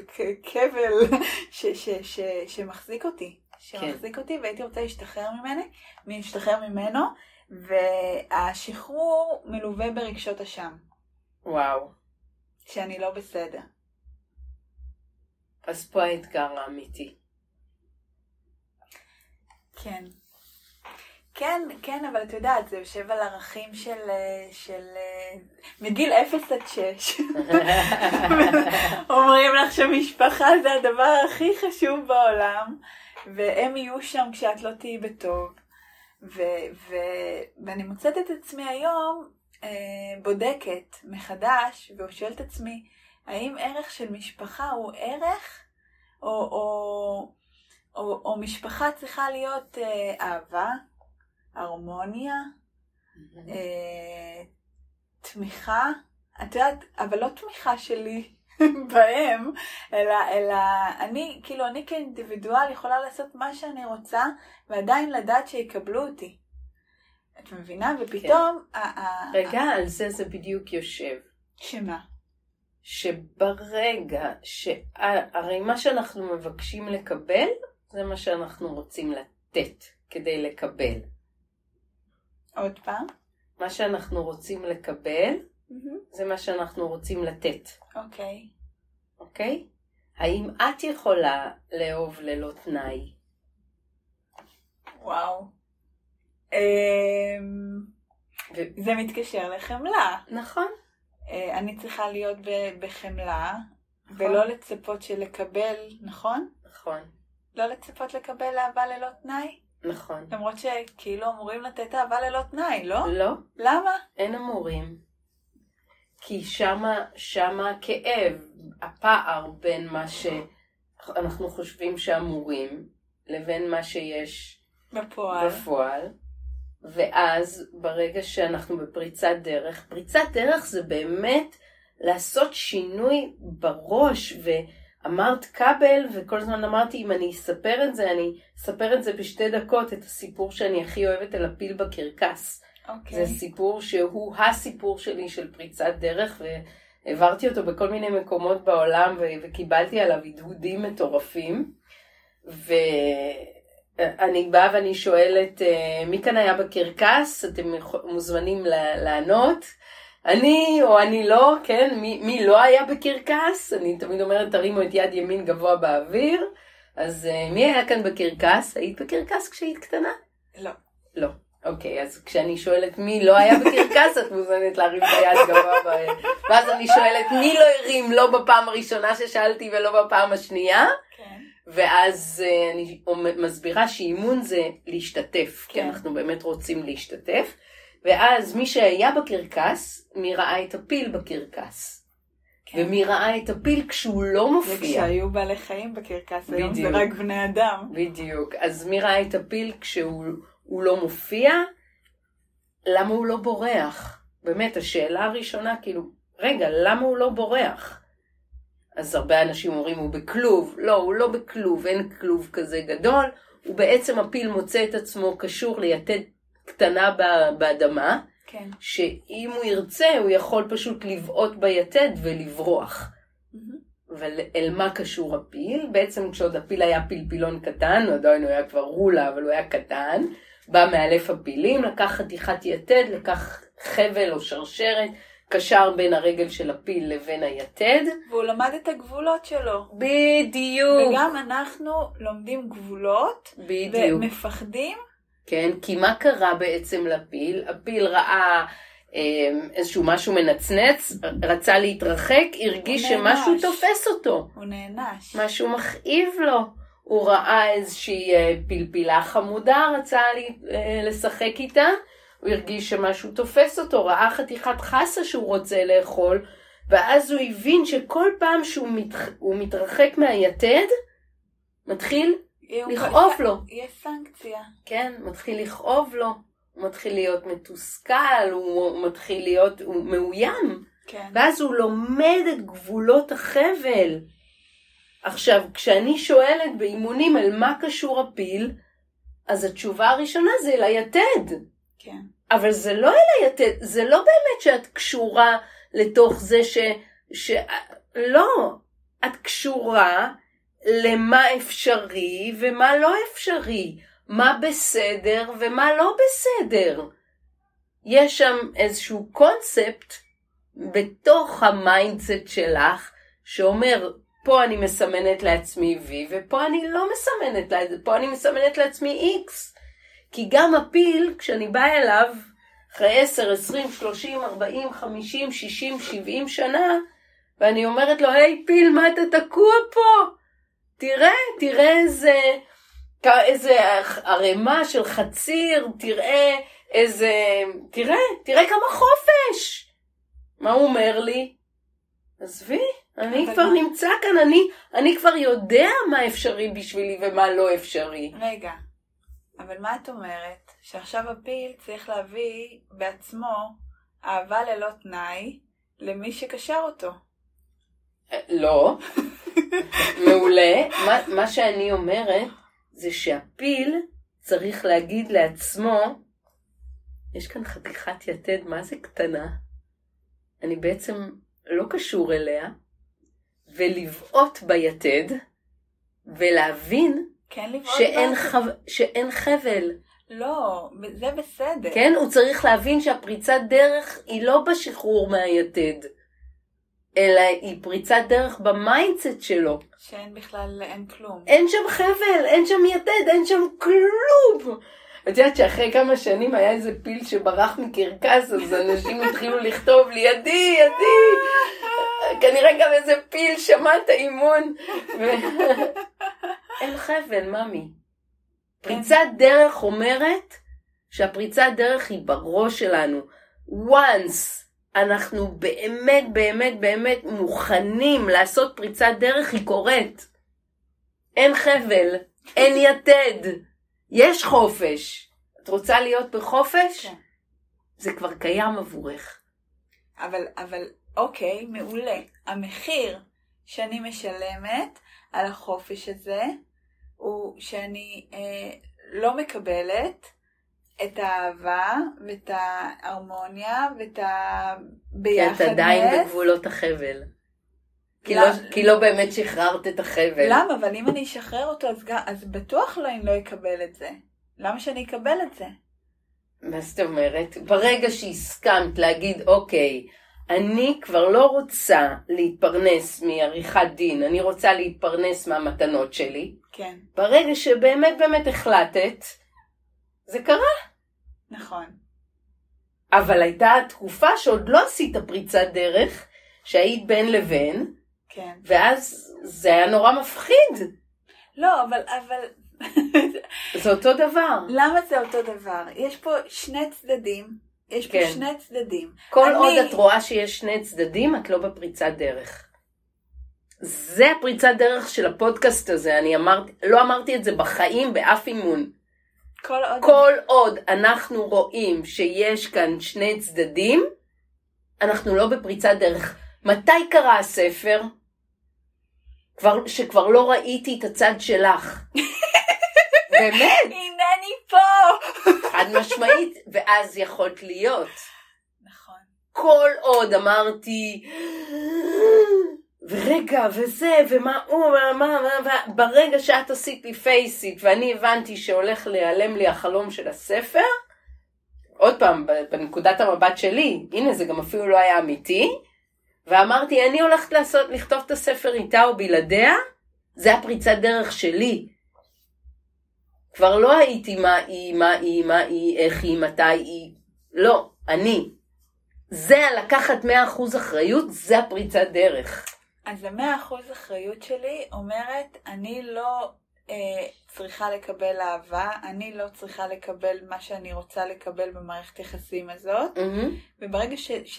שמחזיק אותי. שמחזיק אותי והייתי רוצה להשתחרר ממנו, והשחרור מלווה ברגשות אשם. וואו. שאני לא בסדר. אז פה האתגר האמיתי. כן. כן, אבל את יודעת, זה יושב על ערכים של מגיל 0 עד 6. אומרים לך שמשפחה זה הדבר הכי חשוב בעולם, והם יהיו שם כשאת לא תהיי בטוב. ואני מוצאת את עצמי היום בודקת מחדש, ושואלת את עצמי, האם ערך של משפחה הוא ערך, או משפחה צריכה להיות אהבה, הרמוניה, תמיכה, את יודעת, אבל לא תמיכה שלי בהם, אלא אני כאינדיבידואל יכולה לעשות מה שאני רוצה, ועדיין לדעת שיקבלו אותי. את מבינה? ופתאום... רגע, על זה בדיוק יושב. שמה? שברגע הרי מה שאנחנו מבקשים לקבל, זה מה שאנחנו רוצים לתת כדי לקבל. עוד פעם? מה שאנחנו רוצים לקבל, זה מה שאנחנו רוצים לתת. אוקיי. אוקיי? האם את יכולה לאהוב ללא תנאי? וואו. זה מתקשר לחמלה. נכון. אני צריכה להיות בחמלה, ולא לצפות שלקבל, נכון? נכון. לא לצפות לקבל אהבה ללא תנאי? נכון. למרות שכאילו אמורים לתת אהבה ללא תנאי, לא? לא. למה? אין אמורים. כי שמה כאב, הפער בין מה שאנחנו חושבים שאמורים, לבין מה שיש בפועל. ואז ברגע שאנחנו בפריצת דרך, פריצת דרך זה באמת לעשות שינוי בראש, ואמרת כבל, וכל הזמן אמרתי, אם אני אספר את זה, אני אספר את זה בשתי דקות, את הסיפור שאני הכי אוהבת על הפיל בקרקס. Okay. זה סיפור שהוא הסיפור שלי של פריצת דרך, והעברתי אותו בכל מיני מקומות בעולם, וקיבלתי עליו הדהודים מטורפים, אני באה ואני שואלת, מי כאן היה בקרקס? אתם מוזמנים לענות. אני או אני לא, כן? מי לא היה בקרקס? אני תמיד אומרת, תרימו את יד ימין גבוה באוויר. אז מי היה כאן בקרקס? היית בקרקס כשהיית קטנה? לא. לא. אוקיי, אז כשאני שואלת מי לא היה בקרקס, את מוזמנת להרים את היד גבוה באוויר. ואז אני שואלת, מי לא הרים? לא בפעם הראשונה ששאלתי ולא בפעם השנייה. כן. ואז אני מסבירה שאימון זה להשתתף, כן. כי אנחנו באמת רוצים להשתתף. ואז מי שהיה בקרקס, מי ראה את הפיל בקרקס. כן. ומי ראה את הפיל כשהוא לא מופיע. וכשהיו בעלי חיים בקרקס, היום זה רק בני אדם. בדיוק. אז מי ראה את הפיל כשהוא לא מופיע, למה הוא לא בורח? באמת, השאלה הראשונה, כאילו, רגע, למה הוא לא בורח? אז הרבה אנשים אומרים, הוא בכלוב. לא, הוא לא בכלוב, אין כלוב כזה גדול. הוא בעצם הפיל מוצא את עצמו קשור ליתד קטנה באדמה, כן. שאם הוא ירצה, הוא יכול פשוט לבעוט ביתד ולברוח. אבל אל מה קשור הפיל? בעצם כשעוד הפיל היה פילפילון קטן, עדיין הוא היה כבר רולה, אבל הוא היה קטן, בא מאלף הפילים, לקח חתיכת יתד, לקח חבל או שרשרת, קשר בין הרגל של הפיל לבין היתד. והוא למד את הגבולות שלו. בדיוק. וגם אנחנו לומדים גבולות. בדיוק. ומפחדים. כן, כי מה קרה בעצם לפיל? הפיל ראה איזשהו משהו מנצנץ, רצה להתרחק, הרגיש שמשהו תופס אותו. הוא נענש. משהו מכאיב לו. הוא ראה איזושהי פלפילה חמודה, רצה לשחק איתה, הוא הרגיש שמשהו תופס אותו, ראה חתיכת חסה שהוא רוצה לאכול, ואז הוא הבין שכל פעם שהוא מתרחק מהיתד, מתחיל לכאוב לו. יש סנקציה. כן, מתחיל לכאוב לו. הוא מתחיל להיות מתוסכל, הוא מתחיל להיות, הוא מאוים. כן. ואז הוא לומד את גבולות החבל. עכשיו, כשאני שואלת באימונים על מה קשור הפיל, אז התשובה הראשונה זה אל היתד. כן. אבל זה לא אל היתד, זה לא באמת שאת קשורה לתוך זה לא, את קשורה למה אפשרי ומה לא אפשרי, מה בסדר ומה לא בסדר. יש שם איזשהו קונספט בתוך המיינדסט שלך, שאומר, פה אני מסמנת לעצמי V, ופה אני לא מסמנת, פה אני מסמנת לעצמי X. כי גם הפיל, כשאני באה אליו, אחרי 10, 20, 30, 40, 50, 60, 70 שנה, ואני אומרת לו, היי פיל, מה אתה תקוע פה? תראה איזה ערימה של חציר, תראה כמה חופש. מה הוא אומר לי? עזבי, אני כבר נמצא כאן, אני כבר יודע מה אפשרי בשבילי ומה לא אפשרי. רגע, אבל מה את אומרת? שעכשיו הפיל צריך להביא בעצמו אהבה ללא תנאי למי שקשר אותו. לא, מעולה. מה שאני אומרת זה שהפיל צריך להגיד לעצמו, יש כאן חתיכת יתד, מה זה קטנה? אני בעצם לא קשור אליה, ולבעוט ביתד, ולהבין כן, שאין חבל. לא, זה בסדר. כן, הוא צריך להבין שהפריצת דרך היא לא בשחרור מהיתד, אלא היא פריצת דרך במיינדסט שלו. שאין בכלל, אין כלום. אין שם חבל, אין שם יתד, אין שם כלום. את יודעת שאחרי כמה שנים היה איזה פיל שברח מקרקס, אז אנשים התחילו לכתוב לי, ידי. כנראה גם איזה פיל שמע את האימון. אין חבל, ממי. פריצת דרך אומרת שהפריצת דרך היא בראש שלנו. once אנחנו באמת מוכנים לעשות פריצת דרך, היא קורית. אין חבל, אין יתד, יש חופש. את רוצה להיות בחופש? כן. זה כבר קיים עבורך. אבל אוקיי, מעולה. המחיר שאני משלמת על החופש הזה, הוא שאני לא מקבלת את האהבה ואת ההרמוניה ואת הביחדנס. כי את עדיין בגבולות החבל. כי לא באמת שחררת את החבל. למה? אבל אם אני אשחרר אותו, אז בטוח לא, אני לא אקבל את זה. למה שאני אקבל את זה? מה זאת אומרת? ברגע שהסכמת להגיד, אוקיי, אני כבר לא רוצה להתפרנס מעריכת דין, אני רוצה להתפרנס מהמתנות שלי. כן. ברגע שבאמת החלטת, זה קרה. נכון. אבל הייתה תקופה שעוד לא עשית פריצת דרך, שהיית בין לבין, כן. ואז זה היה נורא מפחיד. לא, אבל... זה אותו דבר. למה זה אותו דבר? יש פה שני צדדים. שני צדדים. כל עוד את רואה שיש שני צדדים, את לא בפריצת דרך. זה הפריצת דרך של הפודקאסט הזה. לא אמרתי את זה בחיים באף אימון. כל עוד אנחנו רואים שיש כאן שני צדדים, אנחנו לא בפריצת דרך. מתי קרה הספר? שכבר לא ראיתי את הצד שלך. באמת? הנני פה. חד משמעית, ואז יכולת להיות. נכון. כל עוד אמרתי, ורגע, וזה, ומה הוא, ברגע שאת עשית לי פייסיט, ואני הבנתי שהולך להיעלם לי החלום של הספר, עוד פעם, בנקודת המבט שלי, הנה זה גם אפילו לא היה אמיתי, ואמרתי, אני הולכת לכתוב את הספר איתה או בלעדיה, זה הפריצת דרך שלי. כבר לא הייתי מה היא, איך היא, מתי היא, לא, אני. זה לקחת 100% אחריות, זה הפריצת דרך. אז ה100% אחריות שלי אומרת, אני לא צריכה לקבל אהבה, אני לא צריכה לקבל מה שאני רוצה לקבל במערכת יחסים הזאת, וברגע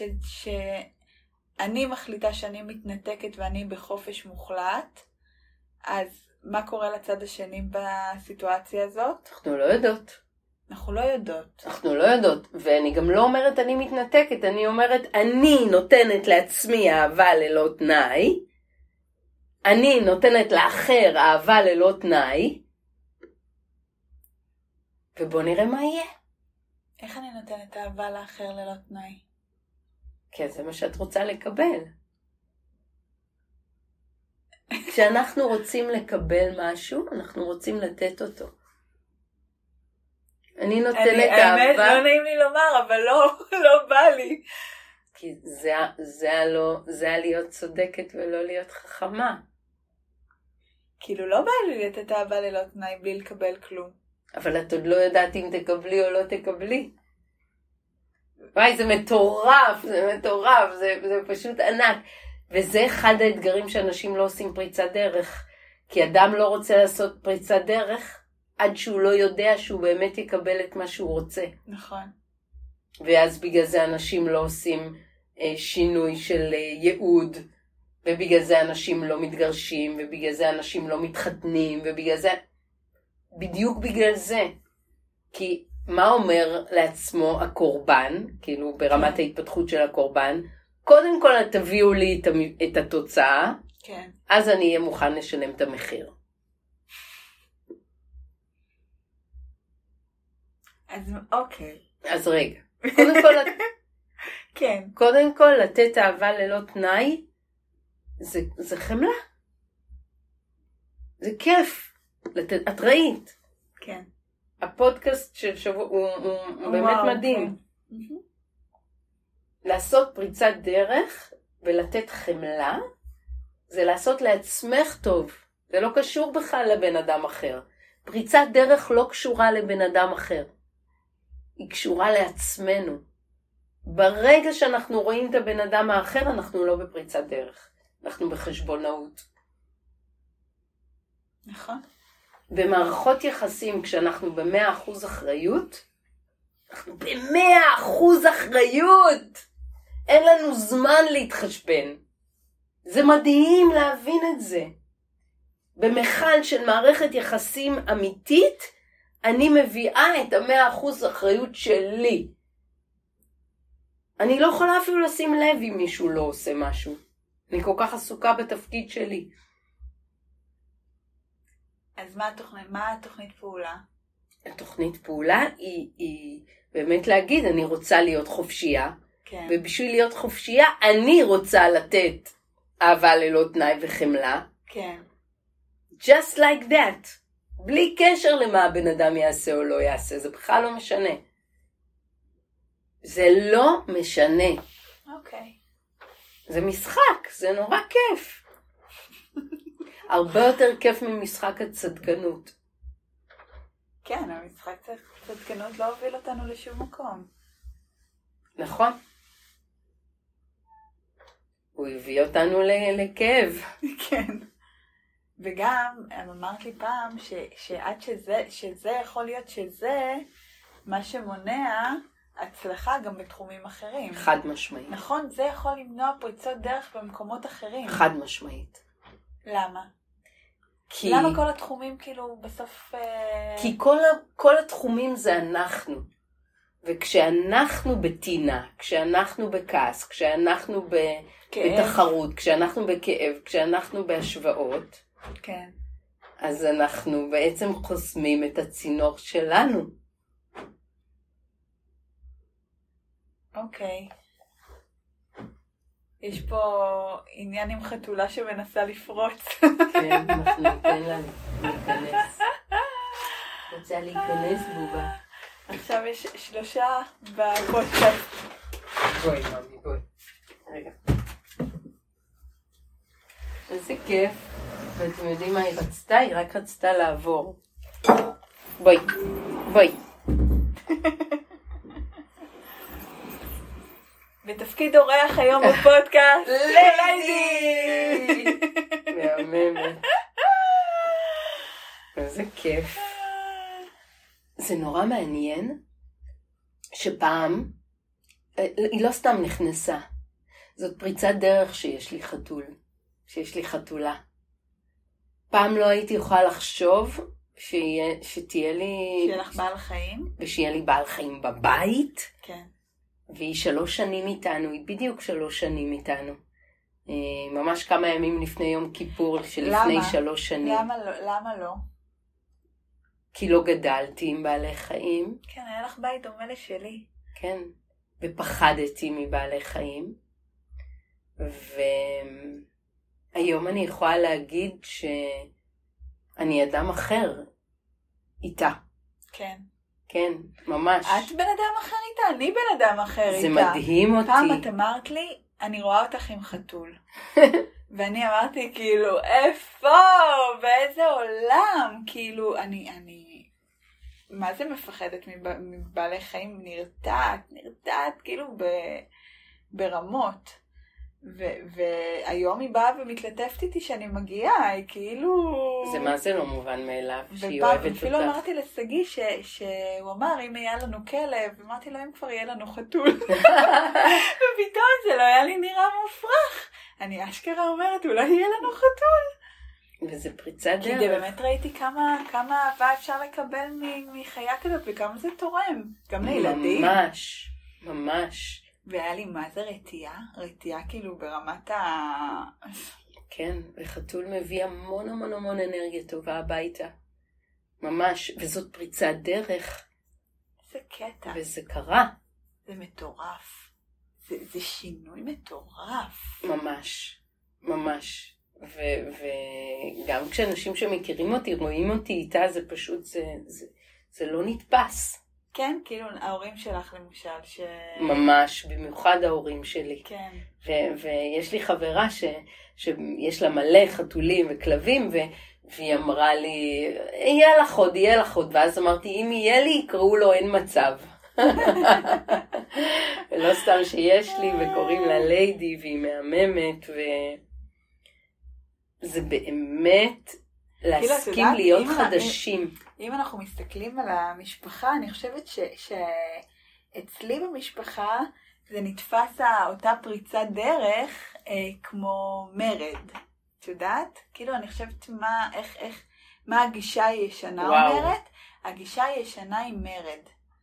שאני מחליטה שאני מתנתקת ואני בחופש מוחלט, אז מה קורה לצד השני בסיטואציה הזאת? אנחנו לא יודעות. אנחנו לא יודעות. אנחנו לא יודעות, ואני גם לא אומרת אני מתנתקת, אני אומרת אני נותנת לעצמי אהבה ללא תנאי, אני נותנת לאחר אהבה ללא תנאי, ובוא נראה מה יהיה. איך אני נותנת אהבה לאחר ללא תנאי? כן, זה מה שאת רוצה לקבל. כשאנחנו רוצים לקבל משהו, אנחנו רוצים לתת אותו. אני נותנת אהבה. האמת, לא נעים לי לומר, אבל לא בא לי. כי זה להיות צודקת ולא להיות חכמה. כאילו לא בא לי לתת אהבה ללא תנאי בלי לקבל כלום. אבל את עוד לא יודעת אם תקבלי או לא תקבלי. וואי, זה מטורף, זה פשוט ענק. וזה אחד האתגרים שאנשים לא עושים פריצת דרך. כי אדם לא רוצה לעשות פריצת דרך עד שהוא לא יודע שהוא באמת יקבל את מה שהוא רוצה. נכון. ואז בגלל זה אנשים לא עושים שינוי של ייעוד, ובגלל זה אנשים לא מתגרשים, ובגלל זה אנשים לא מתחתנים, ובגלל זה, בדיוק בגלל זה. כי מה אומר לעצמו הקורבן, כאילו ברמת ההתפתחות של הקורבן, קודם כל תביאו לי את התוצאה, כן. אז אני אהיה מוכן לשלם את המחיר. אז אוקיי. אז רגע, קודם כל, כן. קודם כל לתת אהבה ללא תנאי, זה חמלה. זה כיף. את ראית. כן. הפודקאסט של שבוע הוא באמת מדהים. כן. לעשות פריצת דרך ולתת חמלה, זה לעשות לעצמך טוב. זה לא קשור בכלל לבן אדם אחר. פריצת דרך לא קשורה לבן אדם אחר. היא קשורה לעצמנו. ברגע שאנחנו רואים את הבן אדם האחר, אנחנו לא בפריצת דרך. אנחנו בחשבונאות. נכון. במערכות יחסים, כשאנחנו ב100% אחריות, אנחנו ב100% אחריות. אין לנו זמן להתחשבן. זה מדהים להבין את זה. במחל של מערכת יחסים אמיתית, אני מביאה את 100% אחריות שלי. אני לא יכולה אפילו לשים לב אם מישהו לא עושה משהו. אני כל כך עסוקה בתפקיד שלי. אז מה התוכנית פעולה? התוכנית פעולה היא באמת להגיד, אני רוצה להיות חופשייה. כן. ובשביל להיות חופשייה, אני רוצה לתת אהבה ללא תנאי וחמלה. כן. Just like that. בלי קשר למה הבן אדם יעשה או לא יעשה. זה בכלל לא משנה. זה לא משנה. אוקיי. זה משחק. זה נורא כיף. הרבה יותר כיף ממשחק הצדקנות. כן, המשחק הצדקנות לא הוביל אותנו לשום מקום. נכון? הוא הביא אותנו לכאב. כן. וגם, אמרת לי פעם, שעד שזה יכול להיות שזה, מה שמונע הצלחה גם בתחומים אחרים. חד משמעית. נכון, זה יכול למנוע פריצות דרך במקומות אחרים. חד משמעית. למה? כי... למה כל התחומים כאילו בסוף... כי כל התחומים זה אנחנו. וכשאנחנו בטינה, כשאנחנו בכעס, כשאנחנו בתחרות, כשאנחנו בכאב, כשאנחנו בהשוואות, כן. אז אנחנו בעצם חוסמים את הצינור שלנו. אוקיי. יש פה עניין עם חתולה שמנסה לפרוץ. כן, אנחנו ניתן לה להיכנס. רוצה להיכנס בובה. עכשיו יש 3 בפודקאסט. בואי, ממי, בואי. רגע. איזה כיף. ואתם יודעים מה היא רצתה? היא רק רצתה לעבור. בואי, בואי. בתפקיד אורח היום בפודקאסט. ליידי! מהממת. איזה כיף. זה נורא מעניין שפעם, היא לא סתם נכנסה. זאת פריצת דרך שיש לי חתול. שיש לי חתולה. פעם לא הייתי יכולה לחשוב שתהיה לי... שיהיה לך בעל חיים? ושיהיה לי בעל חיים בבית. כן. והיא 3 שנים איתנו, היא בדיוק 3 שנים איתנו. ממש כמה ימים לפני יום כיפור, שלפני 3 שנים. למה לא? כי לא גדלתי עם בעלי חיים. כן, היה לך בית דומה לשלי. כן, ופחדתי מבעלי חיים. והיום אני יכולה להגיד שאני אדם אחר איתה. כן. כן, ממש. את בן אדם אחר איתה, אני בן אדם אחר איתה. זה מדהים אותי. פעם את אמרת לי, אני רואה אותך עם חתול. ואני אמרתי כאילו, איפה? באיזה עולם? כאילו, אני מה זה מפחדת מבעלי חיים? נרתעת, כאילו ברמות. והיום היא באה ומתלטפת איתי שאני מגיעה, היא כאילו... זה מה זה לא מובן מאליו, שהיא אוהבת אותך. אפילו אמרתי לסגי שהוא אמר, אם היה לנו כלב, אמרתי לו, אם כבר יהיה לנו חתול. ופתאום זה לא היה לי נראה מופרך. אני אשכרה אומרת, אולי יהיה לנו חתול. וזה פריצת דרך. כי באמת ראיתי כמה אהבה אפשר לקבל מחיה כזאת, וכמה זה תורם. גם לילדים. ממש, ממש. והיה לי מה זה רתיעה כאילו ברמת כן, וחתול מביא המון המון המון אנרגיה טובה הביתה. ממש, וזאת פריצת דרך. זה קטע. וזה קרה. זה מטורף. זה שינוי מטורף. ממש, ממש. וגם כשאנשים שמכירים אותי, רואים אותי איתה, זה פשוט, זה לא נתפס. כן, כאילו ההורים שלך למשל ממש, במיוחד ההורים שלי. כן. ויש לי חברה שיש לה מלא חתולים וכלבים, והיא אמרה לי, יהיה לך עוד, ואז אמרתי, אם יהיה לי, יקראו לו אין מצב. ולא סתם שיש לי, וקוראים לה ליידי, והיא מהממת, וזה באמת להסכים להיות חדשים. אם אנחנו מסתכלים על המשפחה, אני חושבת שאצלי במשפחה זה נתפס אותה פריצת דרך כמו מרד. את יודעת? כאילו אני חושבת מה הגישה הישנה אומרת? הגישה הישנה היא מרד.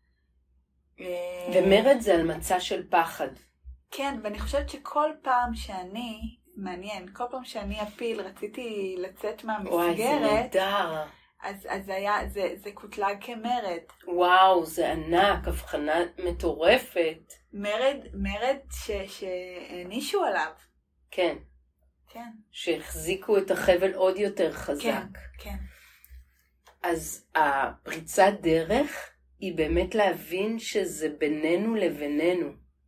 ומרד זה על מצע של פחד. כן, ואני חושבת שכל פעם מעניין, כל פעם שאני אפיל, רציתי לצאת מהמסגרת. וואי, זה נהדר. אז זה קוטלג כמרד. וואו, זה ענק, הבחנה מטורפת. מרד שהנישו עליו. כן. כן. שהחזיקו את החבל עוד יותר חזק. כן, כן. אז הפריצת דרך היא באמת להבין שזה בינינו לבינינו.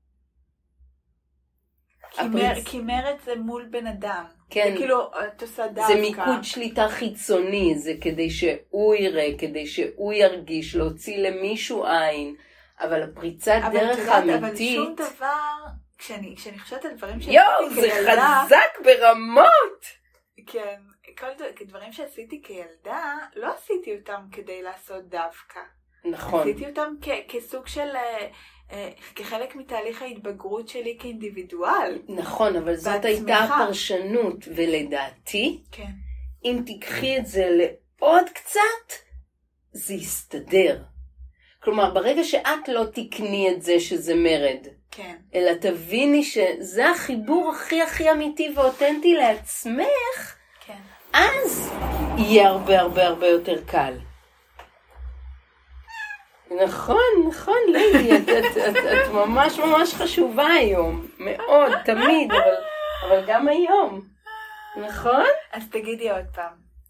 כי מרד זה מול בן אדם. כן. זה כאילו, את עושה דווקא. זה מיקוד שליטה חיצוני, זה כדי שהוא יראה, כדי שהוא ירגיש, להוציא למישהו עין. אבל הפריצת דרך האמיתית... אבל שום דבר, כשאני חושבת על דברים שעשיתי כילדה... יואו, זה חזק ברמות! כן, דברים שעשיתי כילדה, לא עשיתי אותם כדי לעשות דווקא. נכון. עשיתי אותם כסוג של... כחלק מתהליך ההתבגרות שלי כאינדיבידואל. נכון, אבל זאת הייתה הפרשנות, ולדעתי, כן. אם תיקחי את זה לעוד קצת, זה יסתדר. כלומר, ברגע שאת לא תקני את זה שזה מרד, כן. אלא תביני שזה החיבור הכי הכי אמיתי ואותנטי לעצמך, כן. אז יהיה הרבה הרבה הרבה יותר קל. נכון, לידי, את ממש ממש חשובה היום, מאוד, תמיד, אבל גם היום, נכון? אז תגידי עוד פעם.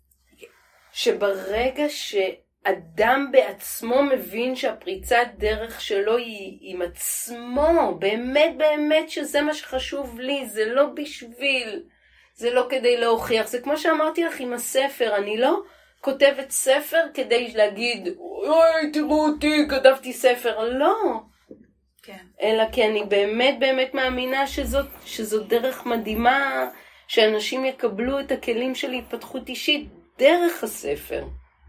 שברגע שאדם בעצמו מבין שהפריצת דרך שלו היא עם עצמו, באמת באמת שזה מה שחשוב לי, זה לא בשביל, זה לא כדי להוכיח, זה כמו שאמרתי לך עם הספר, אני לא... כותבת ספר כדי להגיד, אוי, תראו אותי, כתבתי ספר. לא. כן. אלא כי אני באמת באמת מאמינה שזאת דרך מדהימה, שאנשים יקבלו את הכלים של התפתחות אישית דרך הספר.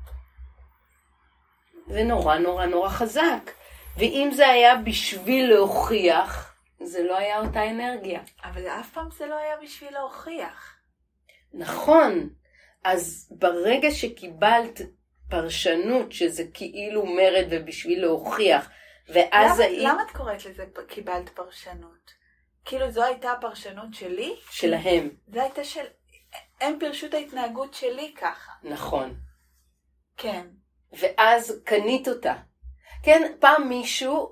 זה נורא נורא נורא חזק. ואם זה היה בשביל להוכיח, זה לא היה אותה אנרגיה. אבל אף פעם זה לא היה בשביל להוכיח. נכון. אז ברגע שקיבלת פרשנות שזה כאילו מרד ובשביל להוכיח. ואז למה את קוראת לזה קיבלת פרשנות? כאילו זו הייתה הפרשנות שלי? שלהם. זה הייתה הם פירשו את ההתנהגות שלי ככה. נכון. כן. ואז קנית אותה. כן, פעם מישהו,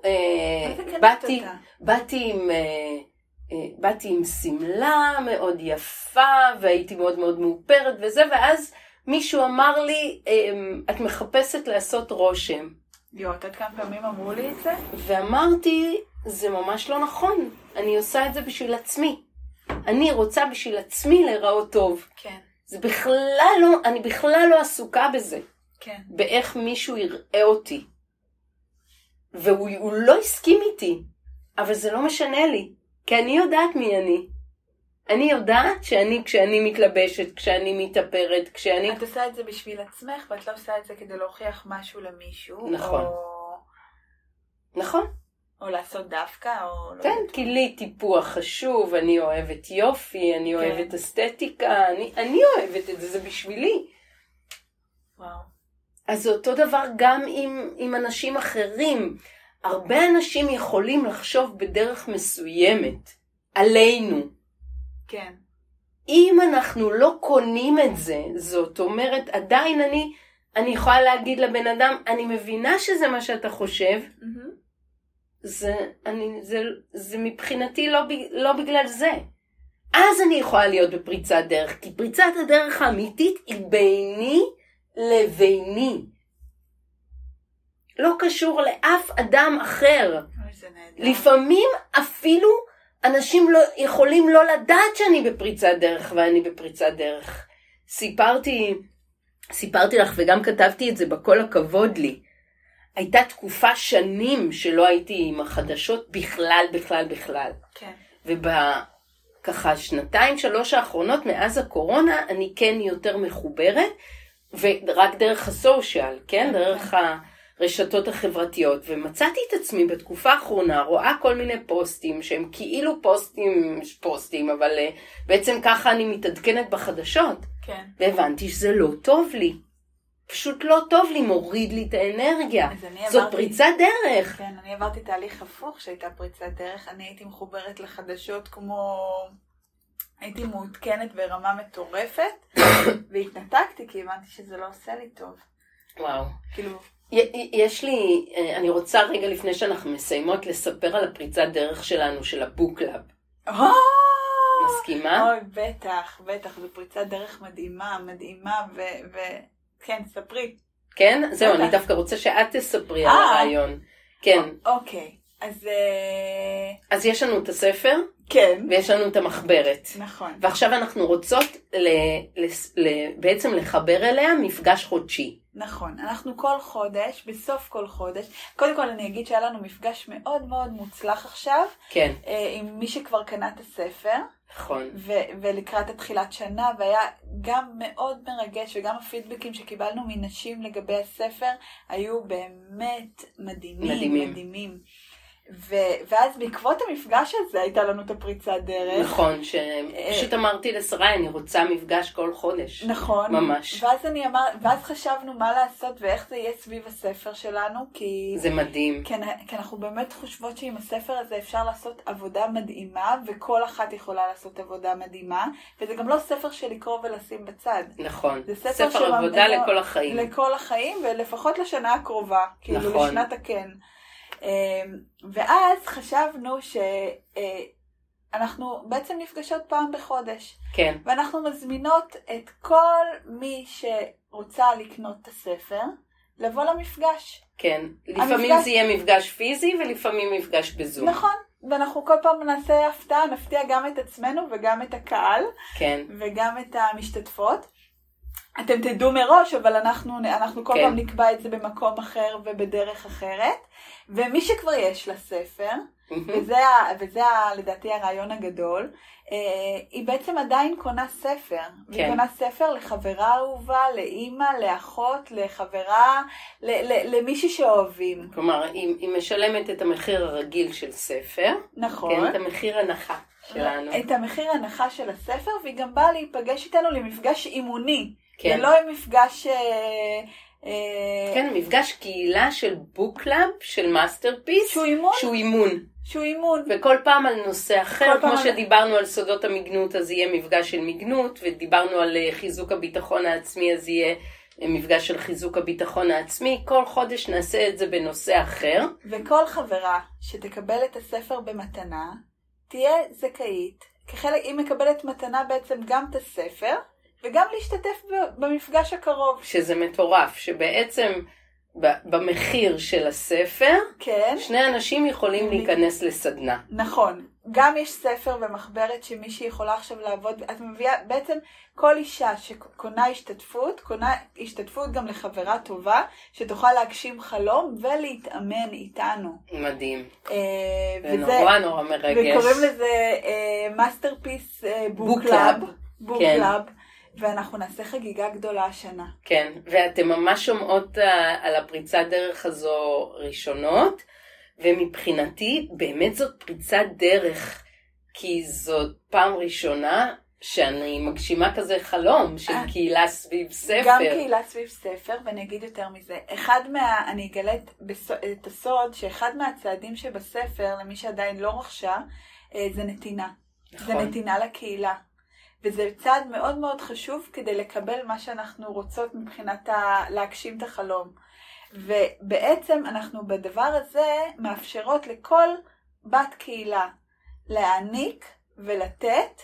באתי עם סמלה מאוד יפה, והייתי מאוד מאוד מאופרת וזה, ואז מישהו אמר לי, את מחפשת לעשות רושם. את יודעת כמה פעמים אמרו לי את זה? ואמרתי, זה ממש לא נכון, אני עושה את זה בשביל עצמי. אני רוצה בשביל עצמי להיראות טוב. כן. זה בכלל לא, אני בכלל לא עסוקה בזה. כן. באיך מישהו יראה אותי. והוא לא הסכים איתי, אבל זה לא משנה לי, כי אני יודעת מי אני. אני יודעת כשאני מתלבשת, כשאני מתאפרת, כשאני... את עושה את זה בשביל עצמך, ואת לא עושה את זה כדי להוכיח משהו למישהו. נכון. נכון. או לעשות דווקא, או... כן, כי לי טיפוח חשוב, אני אוהבת יופי, אני אוהבת אסתטיקה, אני אוהבת את זה, זה בשבילי. וואו. אז זה אותו דבר גם עם אנשים אחרים. הרבה אנשים יכולים לחשוב בדרך מסוימת עלינו. כן. אם אנחנו לא קונים את זה, זאת אומרת, עדיין אני יכולה להגיד לבן אדם, אני מבינה שזה מה שאתה חושב, זה מבחינתי לא בגלל זה. אז אני יכולה להיות בפריצת דרך, כי פריצת הדרך האמיתית היא ביני לביני. לא קשור לאף אדם אחר. לפעמים אפילו אנשים לא יכולים לא לדעת שאני בפריצת דרך, ואני בפריצת דרך. סיפרתי לך וגם כתבתי את זה בכל הכבוד לי. הייתה תקופה שנים שלא הייתי עם החדשות בכלל. כן. וככה 2-3 האחרונות מאז הקורונה אני כן יותר מחוברת, ורק דרך הסושיאל, כן? דרך הרשתות החברתיות, ומצאתי את עצמי בתקופה האחרונה, רואה כל מיני פוסטים, שהם כאילו פוסטים, אבל בעצם ככה אני מתעדכנת בחדשות. כן. והבנתי שזה לא טוב לי. פשוט לא טוב לי, מוריד לי את האנרגיה. זאת פריצת דרך. כן, אני עברתי תהליך הפוך שהייתה פריצת דרך. אני הייתי מחוברת לחדשות כמו... הייתי מעודכנת ברמה מטורפת, והתנתקתי כי הבנתי שזה לא עושה לי טוב. וואו. כאילו... יש לי, אני רוצה רגע לפני שאנחנו מסיימות לספר על הפריצת דרך שלנו, של הבוקלאב. מסכימה? אוי, בטח, זו פריצת דרך מדהימה, כן, ספרי. כן? זהו, אני דווקא רוצה שאת תספרי על הרעיון. כן. אוקיי, אז יש לנו את הספר, כן. ויש לנו את המחברת. נכון. ועכשיו אנחנו רוצות בעצם לחבר אליה מפגש חודשי. נכון, אנחנו כל חודש, בסוף כל חודש, קודם כל אני אגיד שהיה לנו מפגש מאוד מאוד מוצלח עכשיו, כן. עם מי שכבר קנה את הספר, נכון. ולקראת התחילת שנה, והיה גם מאוד מרגש, וגם הפידבקים שקיבלנו מנשים לגבי הספר, היו באמת מדהימים. ואז בעקבות המפגש הזה הייתה לנו את הפריצת דרך. נכון, שפשוט אמרתי לשרי, אני רוצה מפגש כל חודש. נכון. ממש. ואז חשבנו מה לעשות ואיך זה יהיה סביב הספר שלנו, כי... זה מדהים. כי אנחנו באמת חושבות שעם הספר הזה אפשר לעשות עבודה מדהימה, וכל אחת יכולה לעשות עבודה מדהימה, וזה גם לא ספר של לקרוא ולשים בצד. נכון. זה ספר עבודה לכל החיים. לכל החיים, ולפחות לשנה הקרובה. כאילו נכון. לשנת הכן. ואז חשבנו שאנחנו בעצם נפגשות פעם בחודש. כן. ואנחנו מזמינות את כל מי שרוצה לקנות את הספר, לבוא למפגש. כן. לפעמים זה יהיה מפגש פיזי, ולפעמים מפגש בזום. נכון. ואנחנו כל פעם נעשה הפתעה, נפתיע גם את עצמנו וגם את הקהל. כן. וגם את המשתתפות. אתם תדעו מראש, אבל אנחנו כל פעם נקבע את זה במקום אחר ובדרך אחרת. ומי שכבר יש לה ספר, וזה לדעתי הרעיון הגדול, היא בעצם עדיין קונה ספר. היא קונה ספר לחברה אהובה, לאמא, לאחות, לחברה, למישהי שאוהבים. כלומר, היא משלמת את המחיר הרגיל של ספר. נכון. כן, את המחיר הנחה שלנו. את המחיר הנחה של הספר, והיא גם באה להיפגש איתנו למפגש אימוני. כן. ולא עם מפגש כן, מפגש קהילה של בוק קלאב, של מאסטרפיס. שהוא אימון. וכל פעם על נושא אחר, כמו שדיברנו על סודות המגנות, אז יהיה מפגש של מגנות, ודיברנו על חיזוק הביטחון העצמי, אז יהיה מפגש של חיזוק הביטחון העצמי. כל חודש נעשה את זה בנושא אחר. וכל חברה שתקבל את הספר במתנה, תהיה זכאית. כחלק, היא מקבלת מתנה בעצם גם את הספר, וגם להשתתף במפגש הקרוב. שזה מטורף, שבעצם במחיר של הספר, כן. שני אנשים יכולים להיכנס לסדנה. נכון. גם יש ספר ומחברת שמישהי יכולה עכשיו לעבוד, את מביאה, בעצם כל אישה שקונה השתתפות, קונה השתתפות גם לחברה טובה, שתוכל להגשים חלום ולהתאמן איתנו. מדהים. ונורא נורא מרגש. וקוראים לזה מאסטרפיס בוק קלאב. בוק קלאב. ואנחנו נעשה חגיגה גדולה השנה. כן, ואתם ממש שומעות על הפריצת דרך הזו ראשונות, ומבחינתי באמת זאת פריצת דרך, כי זאת פעם ראשונה שאני מגשימה כזה חלום של קהילה סביב ספר. גם קהילה סביב ספר, ואני אגיד יותר מזה. אני אגלה את הסוד, שאחד מהצעדים שבספר, למי שעדיין לא רכשה, זה נתינה. נכון. זה נתינה לקהילה. וזה צעד מאוד מאוד חשוב כדי לקבל מה שאנחנו רוצות מבחינת להגשים את החלום. ובעצם אנחנו בדבר הזה מאפשרות לכל בת קהילה להעניק ולתת,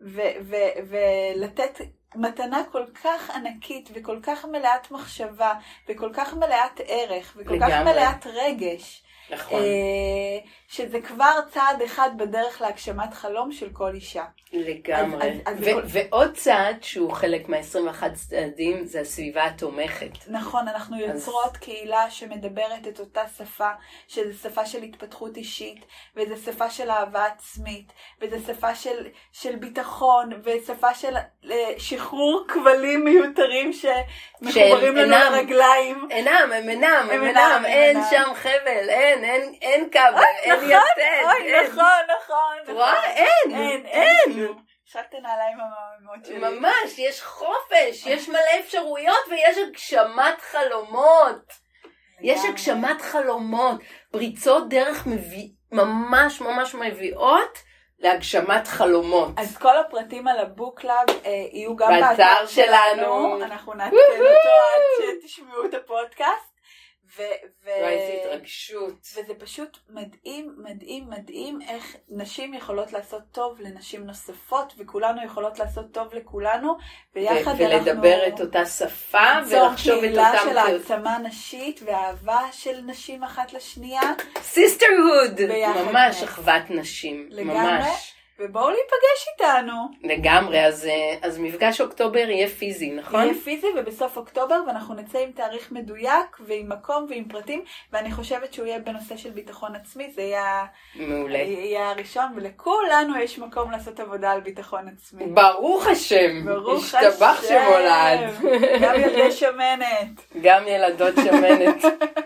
ולתת מתנה כל כך ענקית וכל כך מלאת מחשבה וכל כך מלאת ערך וכל כך מלאת רגש. נכון. שזה כבר צעד אחד בדרך להגשמת חלום של כל אישה. לגמרי. ועוד צעד שהוא חלק מה-21 צעדים, זה הסביבה התומכת. נכון, אנחנו יוצרות קהילה שמדברת את אותה שפה, שזו שפה של התפתחות אישית, וזו שפה של אהבה עצמית, וזו שפה של ביטחון, ושפה של שחרור כבלים מיותרים שמחוברים לנו לרגליים. הם אינם, אין שם חבל, אין כבל, אין יתד. אוי, נכון. את רואה? אין. שרקת נעליים המאמימות שלי. ממש, יש חופש, יש מלא אפשרויות ויש הגשמת חלומות. יש הגשמת חלומות. פריצות דרך ממש מביאות להגשמת חלומות. אז כל הפרטים על הבוק קלאב יהיו גם באתר שלנו. אנחנו נעדכן אותו עד שתשמעו את הפודקאסט. איזה התרגשות. וזה פשוט מדהים איך נשים יכולות לעשות טוב לנשים נוספות, וכולנו יכולות לעשות טוב לכולנו, ויחד ולדבר את אותה שפה, ולחשוב את אותם קהילה של העצמה נשית, ואהבה של נשים אחת לשנייה. סיסטרהוד. ממש אחוות נשים. לגמרי. ובואו להיפגש איתנו. לגמרי, אז מפגש אוקטובר יהיה פיזי, נכון? יהיה פיזי, ובסוף אוקטובר, ואנחנו נצא עם תאריך מדויק, ועם מקום ועם פרטים, ואני חושבת שהוא יהיה בנושא של ביטחון עצמי, זה יהיה מעולה. יהיה הראשון, ולכולנו יש מקום לעשות עבודה על ביטחון עצמי. ברוך השם. ברוך השתבח שמולד. גם ילדי שמנת. גם ילדות שמנת.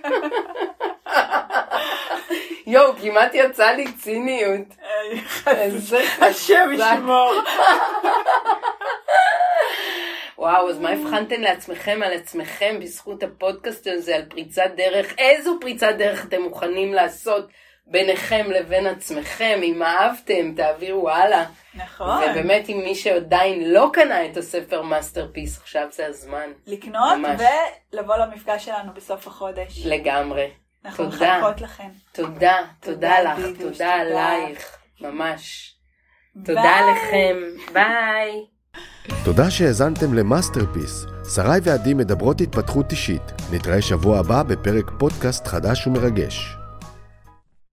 יואו, כמעט יצא לי ציניות. איזה השם ישמור. וואו, אז מה הבחנתם לעצמכם על עצמכם בזכות הפודקאסט הזה על פריצת דרך? איזו פריצת דרך אתם מוכנים לעשות ביניכם לבין עצמכם? אם אהבתם, תעבירו הלאה. נכון. ובאמת, אם מי שעדיין לא קנה את הספר מאסטרפיס, עכשיו זה הזמן. לקנות ולבוא למפגש שלנו בסוף החודש. לגמרי. אנחנו מחכות לכם. תודה לך, תודה עלייך, ממש. תודה לכם, ביי. תודה שהאזנתם למאסטרפיס. שרי ועדי מדברות התפתחות אישית. נתראה שבוע הבא בפרק פודקאסט חדש ומרגש.